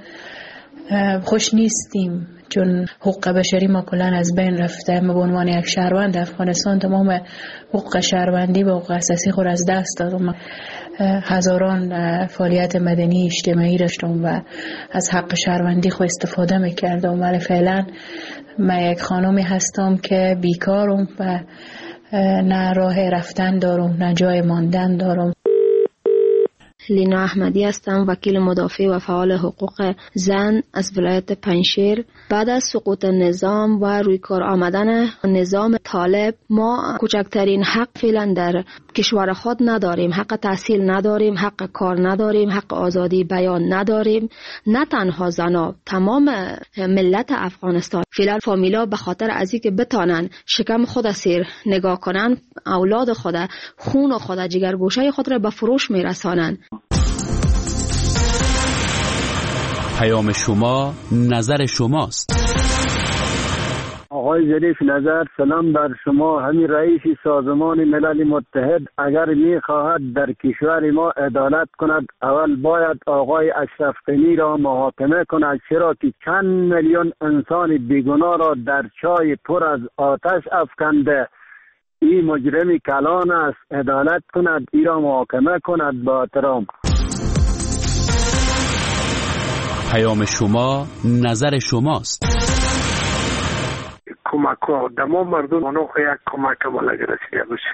خوش نیستیم، چون حقوق بشری ما کلان از بین رفته. ما به عنوان یک شهروند افغانستان تمام حقوق شهروندی و حقوق اساسی خود از دست دادم. هزاران فعالیت مدنی اجتماعی داشتم و از حق شهروندی خود استفاده میکردم، ولی فعلا من یک خانمی هستم که بیکارم و نه راه رفتن دارم نه جای ماندن دارم. لینا احمدی هستم، وکیل مدافع و فعال حقوق زن از ولایت پنجشیر. بعد از سقوط نظام و روی کار آمدن نظام طالب ما کوچکترین حق فعلا در کشور خود نداریم. حق تحصیل نداریم، حق کار نداریم، حق آزادی بیان نداریم. نه تنها زنا، تمام ملت افغانستان فعلا فامیلا به خاطر از اینکه بتانن شکم خود سیر نگاه کنن، اولاد خود، خون خود، جگرگوشه خود را به فروش میرسانن. پیام شما نظر شماست. آقای ظریف نظر، سلام بر شما. همین رئیس سازمان ملل متحد اگر میخواهد در کشور ما عدالت کند، اول باید آقای اشرف غنی را محاکمه کند، چرا که چند میلیون انسان بیگناه را در چای پر از آتش افکنده. این مجرم کلان است، عدالت کند، ای را محاکمه کند. با احترام. پیام شما نظر شماست. کمک ها دما مردم منو یک کمک بالا رسیده باشه.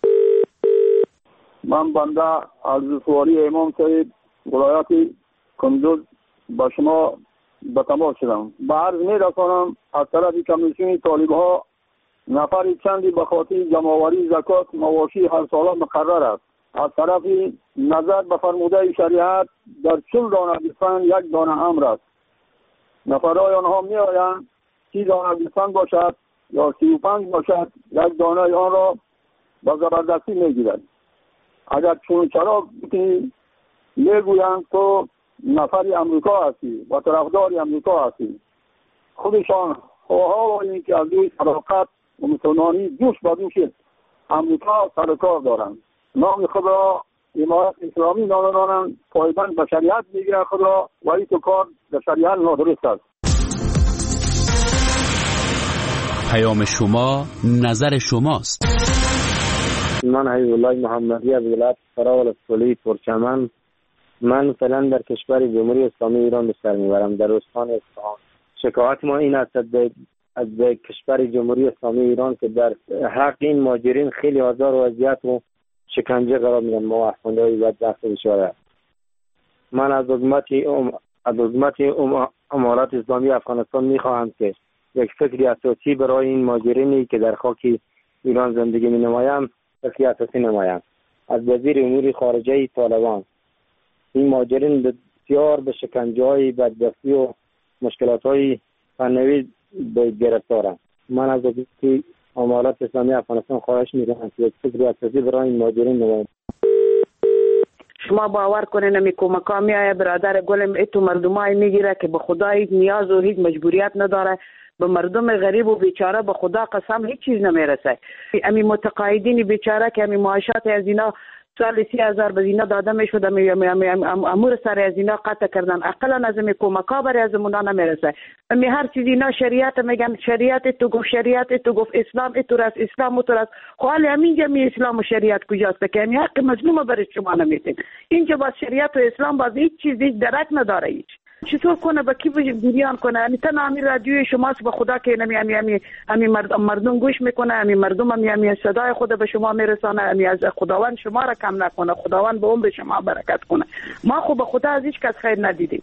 من بنده عرضسواری امام صاحب ولایت کندوز با شما به تماس شدم. به عرض می رسانم از طرف کمیسیون طالب ها نفر چندی به خاطر جمع‌آوری زکات مواشی هر ساله مقرر است. از طرف نظر به فرموده شریعت در 40 دانه گوسفند 1 دانه امر است. نفرای آنها می آیند 30 دانه گوسفند باشد یا 35 باشد، 1 دانه آن را به زبردستی می گیرد. اگر چون چرا می گویند تو نفری امریکا هستی و طرفدار امریکا هستی. خودشان خواه این که از دوی صداقت و مسلمانی دوش با دوش امریکا سرکار دارند. نام خود را امارت اسلامی ناداران پایبند به شریعت میگیره خود را و این تو کار در شریعت نادرست است. پیام شما نظر شماست. من حبیب الله محمدی از ولایت فرا ولسوالی پرچمن. من فعلا در کشور جمهوری اسلامی ایران به سر میبرم در استان اصفهان. شکایت ما این است از کشور جمهوری اسلامی ایران که در حق این مهاجرین خیلی آزار و اذیت و شکنجه قرار میدن ما افغان‌های بدبخت بیچاره. من از حکومت امارات اسلامی افغانستان میخواهم که یک فکری اساسی برای این مهاجرینی که در خاک ایران زندگی مینمایند فکری اساسی نمایند. از وزیر امور خارجه طالبان این مهاجرین بسیار به شکنجه‌های بدبختی و مشکلات‌های فنی گرفتارند. من از حکومت امارات اسلامی افغانستان خواهش می‌کنم که یک فکری اساسی برای این مهاجرین نمایند. شما باور کنین می کمکا میایه برادر گلم ایتو مردمای میگیره که به خدا هیچ نیاز و هیچ مجبوریت نداره، به مردم غریب و بیچاره به خدا قسم هیچ چیز نمیرسه. امی متقاعدین بیچاره که امی معاشات از اینا سال 30,000 به اینا داده میشد، امور سر از اینا قطع کردن، اقلا از امی کمکا برای از اونا نمیرسه. امی هر چیز اینا شریعت میگن، شریعت تو گفت، شریعت تو گفت، اسلام تو راست، اسلام تو راست. خالی همینجا می اسلام و شریعت کجاست که امی حق مظلوم برای شما نمیتین. اینجا با شریعت و اسلام باز هیچ چیز هیچ درک نداره. هیچ چطور کنه با کی بیان کنه؟ یعنی تنها همین رادیوی شماست به خدا که همین مردم گوش میکنه، همین مردم همین صدای خود به شما میرسانه، همین از خداوند شما را کم نکنه، خداوند به عمر شما برکت کنه. ما خب به خدا از هیچ کس خیر ندیدیم.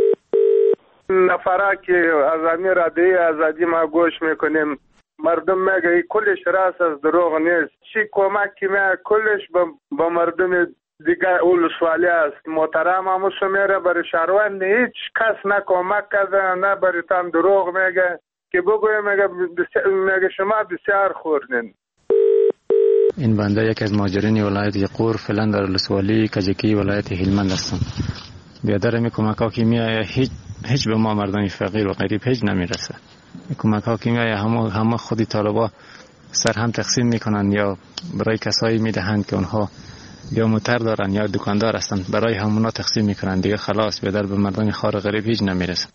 نفره که از همین رادیوی آزادی ما گوش میکنیم، مردم میگه کلش راست از دروغ نیست، چی کمک که میگه کلش با مردم دیگه اول سوالی است. محترم همو سمیره برای شهروند هیچ کس نه کمک کرده نه برای تام دروغ میگه که بگویم میگه شما بسیار خوردین. این بنده یک از مهاجرین ولایت یقور فعلا در ولسوالی کجکی ولایت هلمند هستم. بیادر می کمک ها که میایه هیچ به ما مردم فقیر و غریب هیچ نمیرسه. کمک ها که میایه همه خودی طالبا سر هم تقسیم میکنن یا برای کسایی میدهند که اونها یا موتر دارن یا دکاندار هستن، برای همونا تقسیم میکنن دیگه. خلاص بیادر به مردم خار غریب هیچ نمیرسه.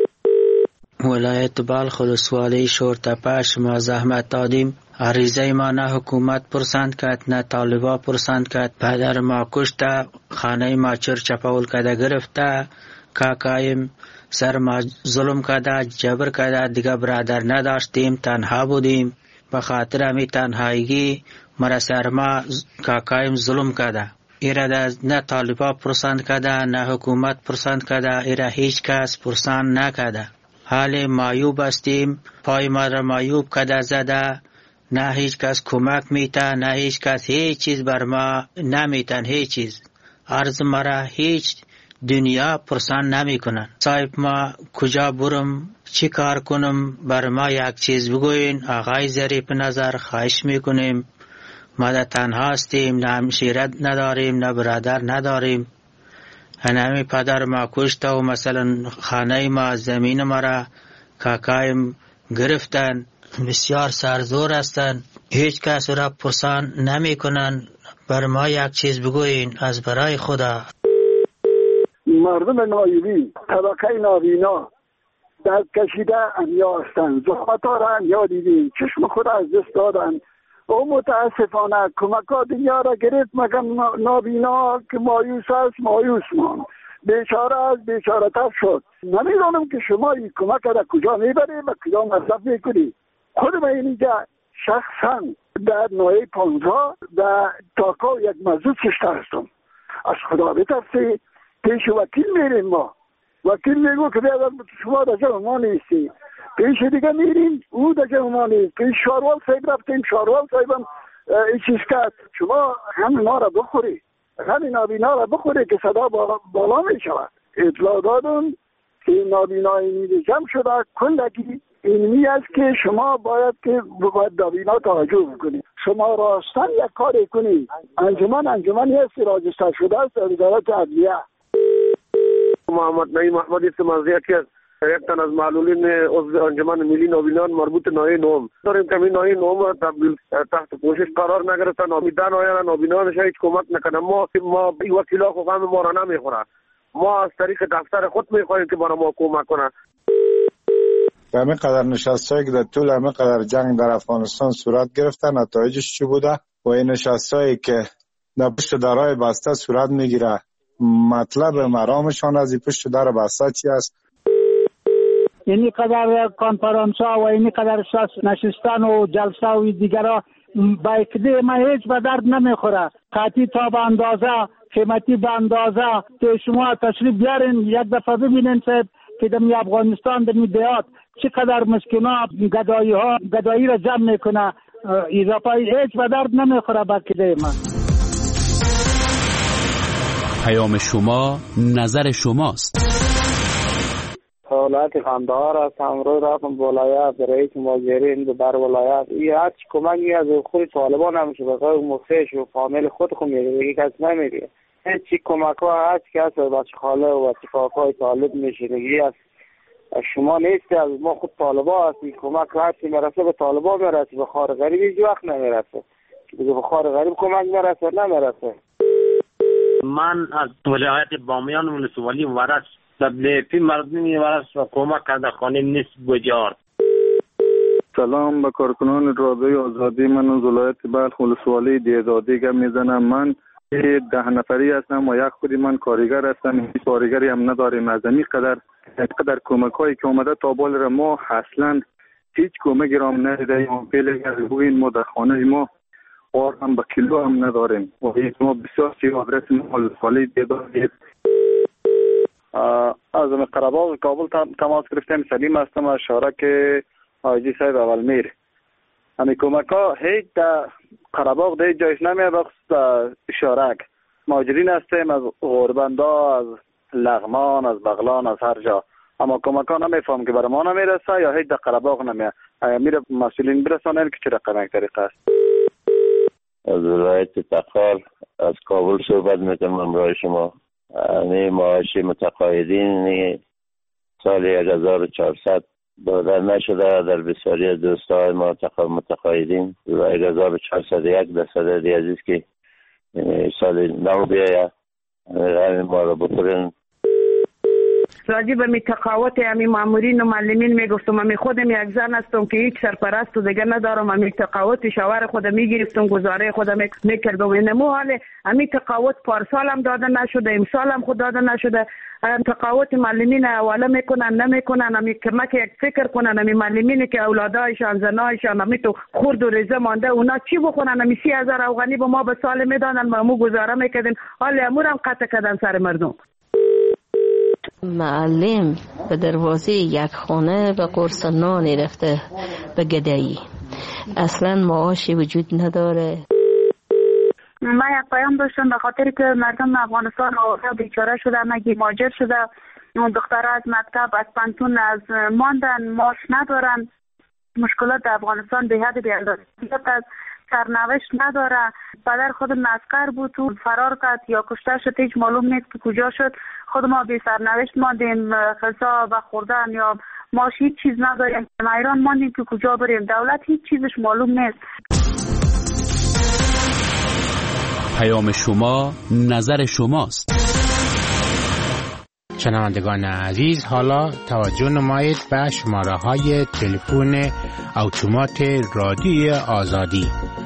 ولایت بلخ ولسوالی شورتپه شما زحمت دادیم، عریضه ما نه حکومت پرسند کرد نه طالبا پرسند کرد. پدر ما کشته، خانه ما چپاول کرده گرفته، کاکایم سر ما ظلم کرده، جبر کرده، دیگه برادر نداشتیم، تنها بودیم. به خاطر همی تنهایی مرا سر ما کاکایم ظلم کرده. ایره نه طالبا پرسند کرده نه حکومت پرسند کرده، ایره هیچ کس پرسند نکرده. حال مایوب هستیم، پای ما را مایوب کرده زده، نه هیچ کس کمک میته، نه هیچ کس هیچ چیز بر ما نمیتن. هیچ چیز عرض مرا هیچ دنیا پرسند نمی کنن. صاحب ما کجا برم، چی کار کنم، بر ما یک چیز بگوین. آقای ظریف نظر خواهش میکنیم، ما در تنها هستیم، نه همشیرت نداریم نه برادر نداریم. هنمی پدر ما کشته و مثلا خانه ما زمین ما را کاکایم گرفتن، بسیار سرزور هستن، هیچ کس را پرسان نمی کنن. بر ما یک چیز بگوین از برای خدا. مردم نایبی طبقه نابینا در کشیده انیا هستند، زحمت ها را انیا دیدیم، چشم خود از دست دادن و متاسفانه کمک ها دنیا را گرفت، مگر نابینا که مایوس است مایوس مان، بیچاره از بیچاره تر شد. نمیدانم که شما این کمک را کجا میبرید و کجا مصرف میکنید. خود من اینجا شخصا در نوعی 15 در تاکا یک موضوع کشته هستم. از خدا بترسید پیش وکیل میریم، ما وکیل میگو که بیادر شما در جمع ما نیستی، پیش دیگه میریم او در جمع ما نیست، پیش شاروال صاحب رفتیم، شاروال صاحبم این چیز کرد، شما همین ما را بخوری، همین نابینا را بخوری که صدا بالا می شود. اطلاع دادم که این نابینای میده جمع شده کلگی اینمی است که شما باید که باید نابینا توجه بکنید. شما راستن یک کاری کنید. انجمنی هستی راجستر شده است در وزارت عدلیه. محمد نعیم محمدی سمازی که یک تن از معلولین عضو انجمن ملی نوینان مربوط نایه نوم داریم که این نایه نوم تبدیل تحت پوشش قرار نگرفتن. نامیدن آیان نوینانش هیچ کمک نکنه. ما این وکیلا خو غم ما را نمیخوره. ما از طریق دفتر خود میخواهیم که برای ما کمک کنه. همه قدر نشستایی که در طول همه قدر جنگ در افغانستان صورت گرفته نتایجش چی بوده و این نشستایی که در پشت درهای بسته صورت میگیره مطلب مرامشان از این پشت در بسته چی است؟ اینی قدر کنفرانس ها و اینی قدر نشستن و جلسه و دیگرها با اکده ما هیچ به درد نمیخوره. قطعی تا به اندازه قیمتی به اندازه که شما تشریف بیارین یک دفعه ببینین صاحب که در افغانستان در دیات چقدر مسکینا گدایی را جمع میکنه. اضافه هیچ به درد نمیخوره با اکده ما. پیام شما نظر شماست. ولایت قندهار است. امروز رفتم ولایت رئیس مهاجرین در ولایت هیچ کمکی از خود طالبان نمیشه. بخاطر مخیش و فامیل خود میگه یک کس نمیگه. هیچ کمک ها هیچ کس بچه خاله و بچه کاکای طالب میشه دیگه از شما نیست. از ما خود طالبا هستیم. کمک هرچی میرسه به طالبا میرسه. به خار غریب هیچ وقت نمیرسه. به خار غریب کمک میرسه نمیرسه. من از ولایت بامیان ولسوالی ورش تبلیغی مردمی ورش و کمک کرده خانه نیست بجار. سلام به کارکنان رادیوی آزادی. من از ولایت بلخ ولسوالی دیزادی گپ میزنم. من 10 نفری هستم و یک خودی من کارگر هستم. هیچ کارگری هم نداریم. از این قدر کمک هایی که اومده تا بال را ما اصلا هیچ کمکی را هم ندیدیم. فعلا از بوین ما در خانه ما اور هم به کیلو هم نداریم و ما بسیار چی آدرس ما ولسوالی دیزادی. از قره‌باغ کابل تماس گرفتم. سلیم هستم از شارک حاجی صاحب اولمیر. همین کمک ها هیچ در قره‌باغ در جایش نمیاد. بخصوص شارک مهاجرین هستیم از غربندا، از لغمان، از بغلان، از هر جا. اما کمک ها نمیفهم که برای ما نمیرسه یا هیچ در قره‌باغ نمیاد. میره مسئولین برسانه که چه رقم یک طریقه است. از ولایت تخار از کابل صحبت میکنم امروز شما. معاش متقاعدین سال 1400 داده نشده در بسیاری از دوستان ما متقاعدین. 1401 درصد عزیز که سال نو بیاید همین ما رو بکنن. راجع به می تقاوت امی مامورین و معلمین میگفتم. امی خودم یک زن هستم که هیچ سرپرست و دیگه ندارم. امی تقاوت شوهر خودم میگرفتم، گزاره خودم میکردم. اینمو حال امی تقاوت پارسال هم داده نشده، امسال هم خود داده نشده. تقاوت معلمین اولا میکنن نمیکنن. امی کمک یک فکر کنن. امی معلمینی که اولادایشان زنایشان امی تو خورد و ریزه مانده اونا چی بخونن؟ امی 30,000 افغانی به ما به سال میدادن. ما مو گزاره میکردیم. حال امور هم قطع کردن سر مردم. معلم به دروازه یک خانه به قرص نانی رفته به گدایی. اصلا معاشی وجود نداره. من یک پیام داشتم به خاطر که مردم افغانستان بیچاره شده، مگی مهاجر شده. اون دخترها از مکتب از پانتون از ماندن، معاش ندارن. مشکلات در افغانستان به حد بی‌اندازه است. سرنوشت نداره. پدر خود عسکر بود و فرار کرد یا کشته شد. هیچ معلوم نیست که کجا شد. خود ما بی سرنوشت ماندیم. غذا و خوردن یا معاش هیچ چیز نداریم. ما ایران ماندیم که کجا بریم. دولت هیچ چیزش معلوم نیست. پیام شما نظر شماست. شنوندگان عزیز، حالا توجه نمایید به شماره های تلفن اتومات رادیوی آزادی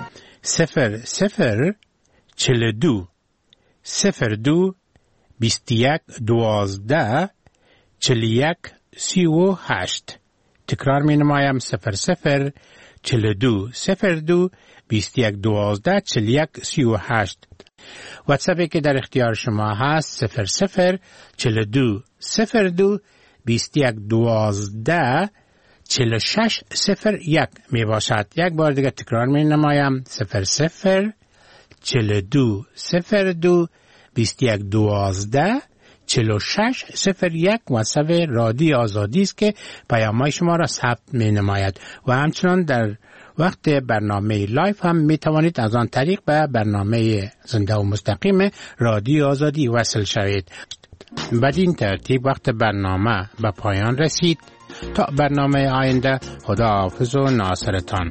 00 42 02 21 12 41 38. تکرار می نمایم 00 42 02 21 12 41 38. واتساپی که در اختیار شما هست 00 42 02 21 12 46 01 می باشد. یک بار دیگه تکرار می نمایم 00 42 02 21 12 46 01. واتساپ رادیو آزادی است که پیام‌های شما را ثبت می نماید و همچنان در وقت برنامه لایف هم می توانید از آن طریق به برنامه زنده و مستقیم رادیو آزادی وصل شوید. بدین ترتیب وقت برنامه به پایان رسید. تا برنامه آینده، خداحافظ و ناصرتان.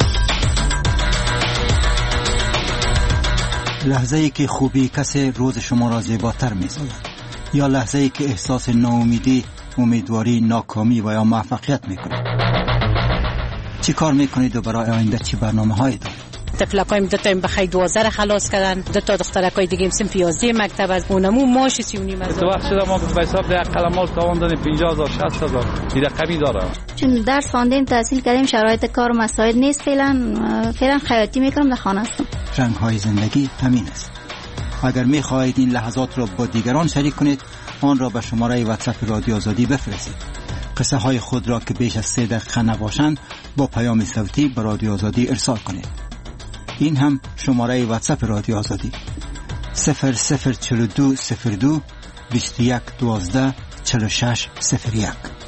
لحظه ای که خوبی کسی روز شما را زیباتر می سازد، یا لحظه ای که احساس ناامیدی، امیدواری، ناکامی و یا موفقیت می کنید. چی کار می کنید و برای آینده چی برنامه هایی دارید؟ طفلکایم 2 تا بخای 12 خلاص کردن، 2 تا دخترکای دیگه سن 11 مکتب از اونمو ماش 39 تو وقت شده ما به حساب ده قلمال تاوان دادیم 50000 60000 این رقمی داره. چون درس خواندیم تحصیل کردیم شرایط کار مساعد نیست، فعلا خیاطی میکنم در خانه هستم. رنگ های زندگی همین است. اگر می خواهید این لحظات را با دیگران شریک کنید، آن را به شماره واتساپ رادیو آزادی بفرستید. قصه های خود را که بیش از 3 دقیقه نباشند با پیام صوتی به رادیو آزادی ارسال کنید. این هم شماره واتساپ رادیو آزادی 004202 21 12 46 01.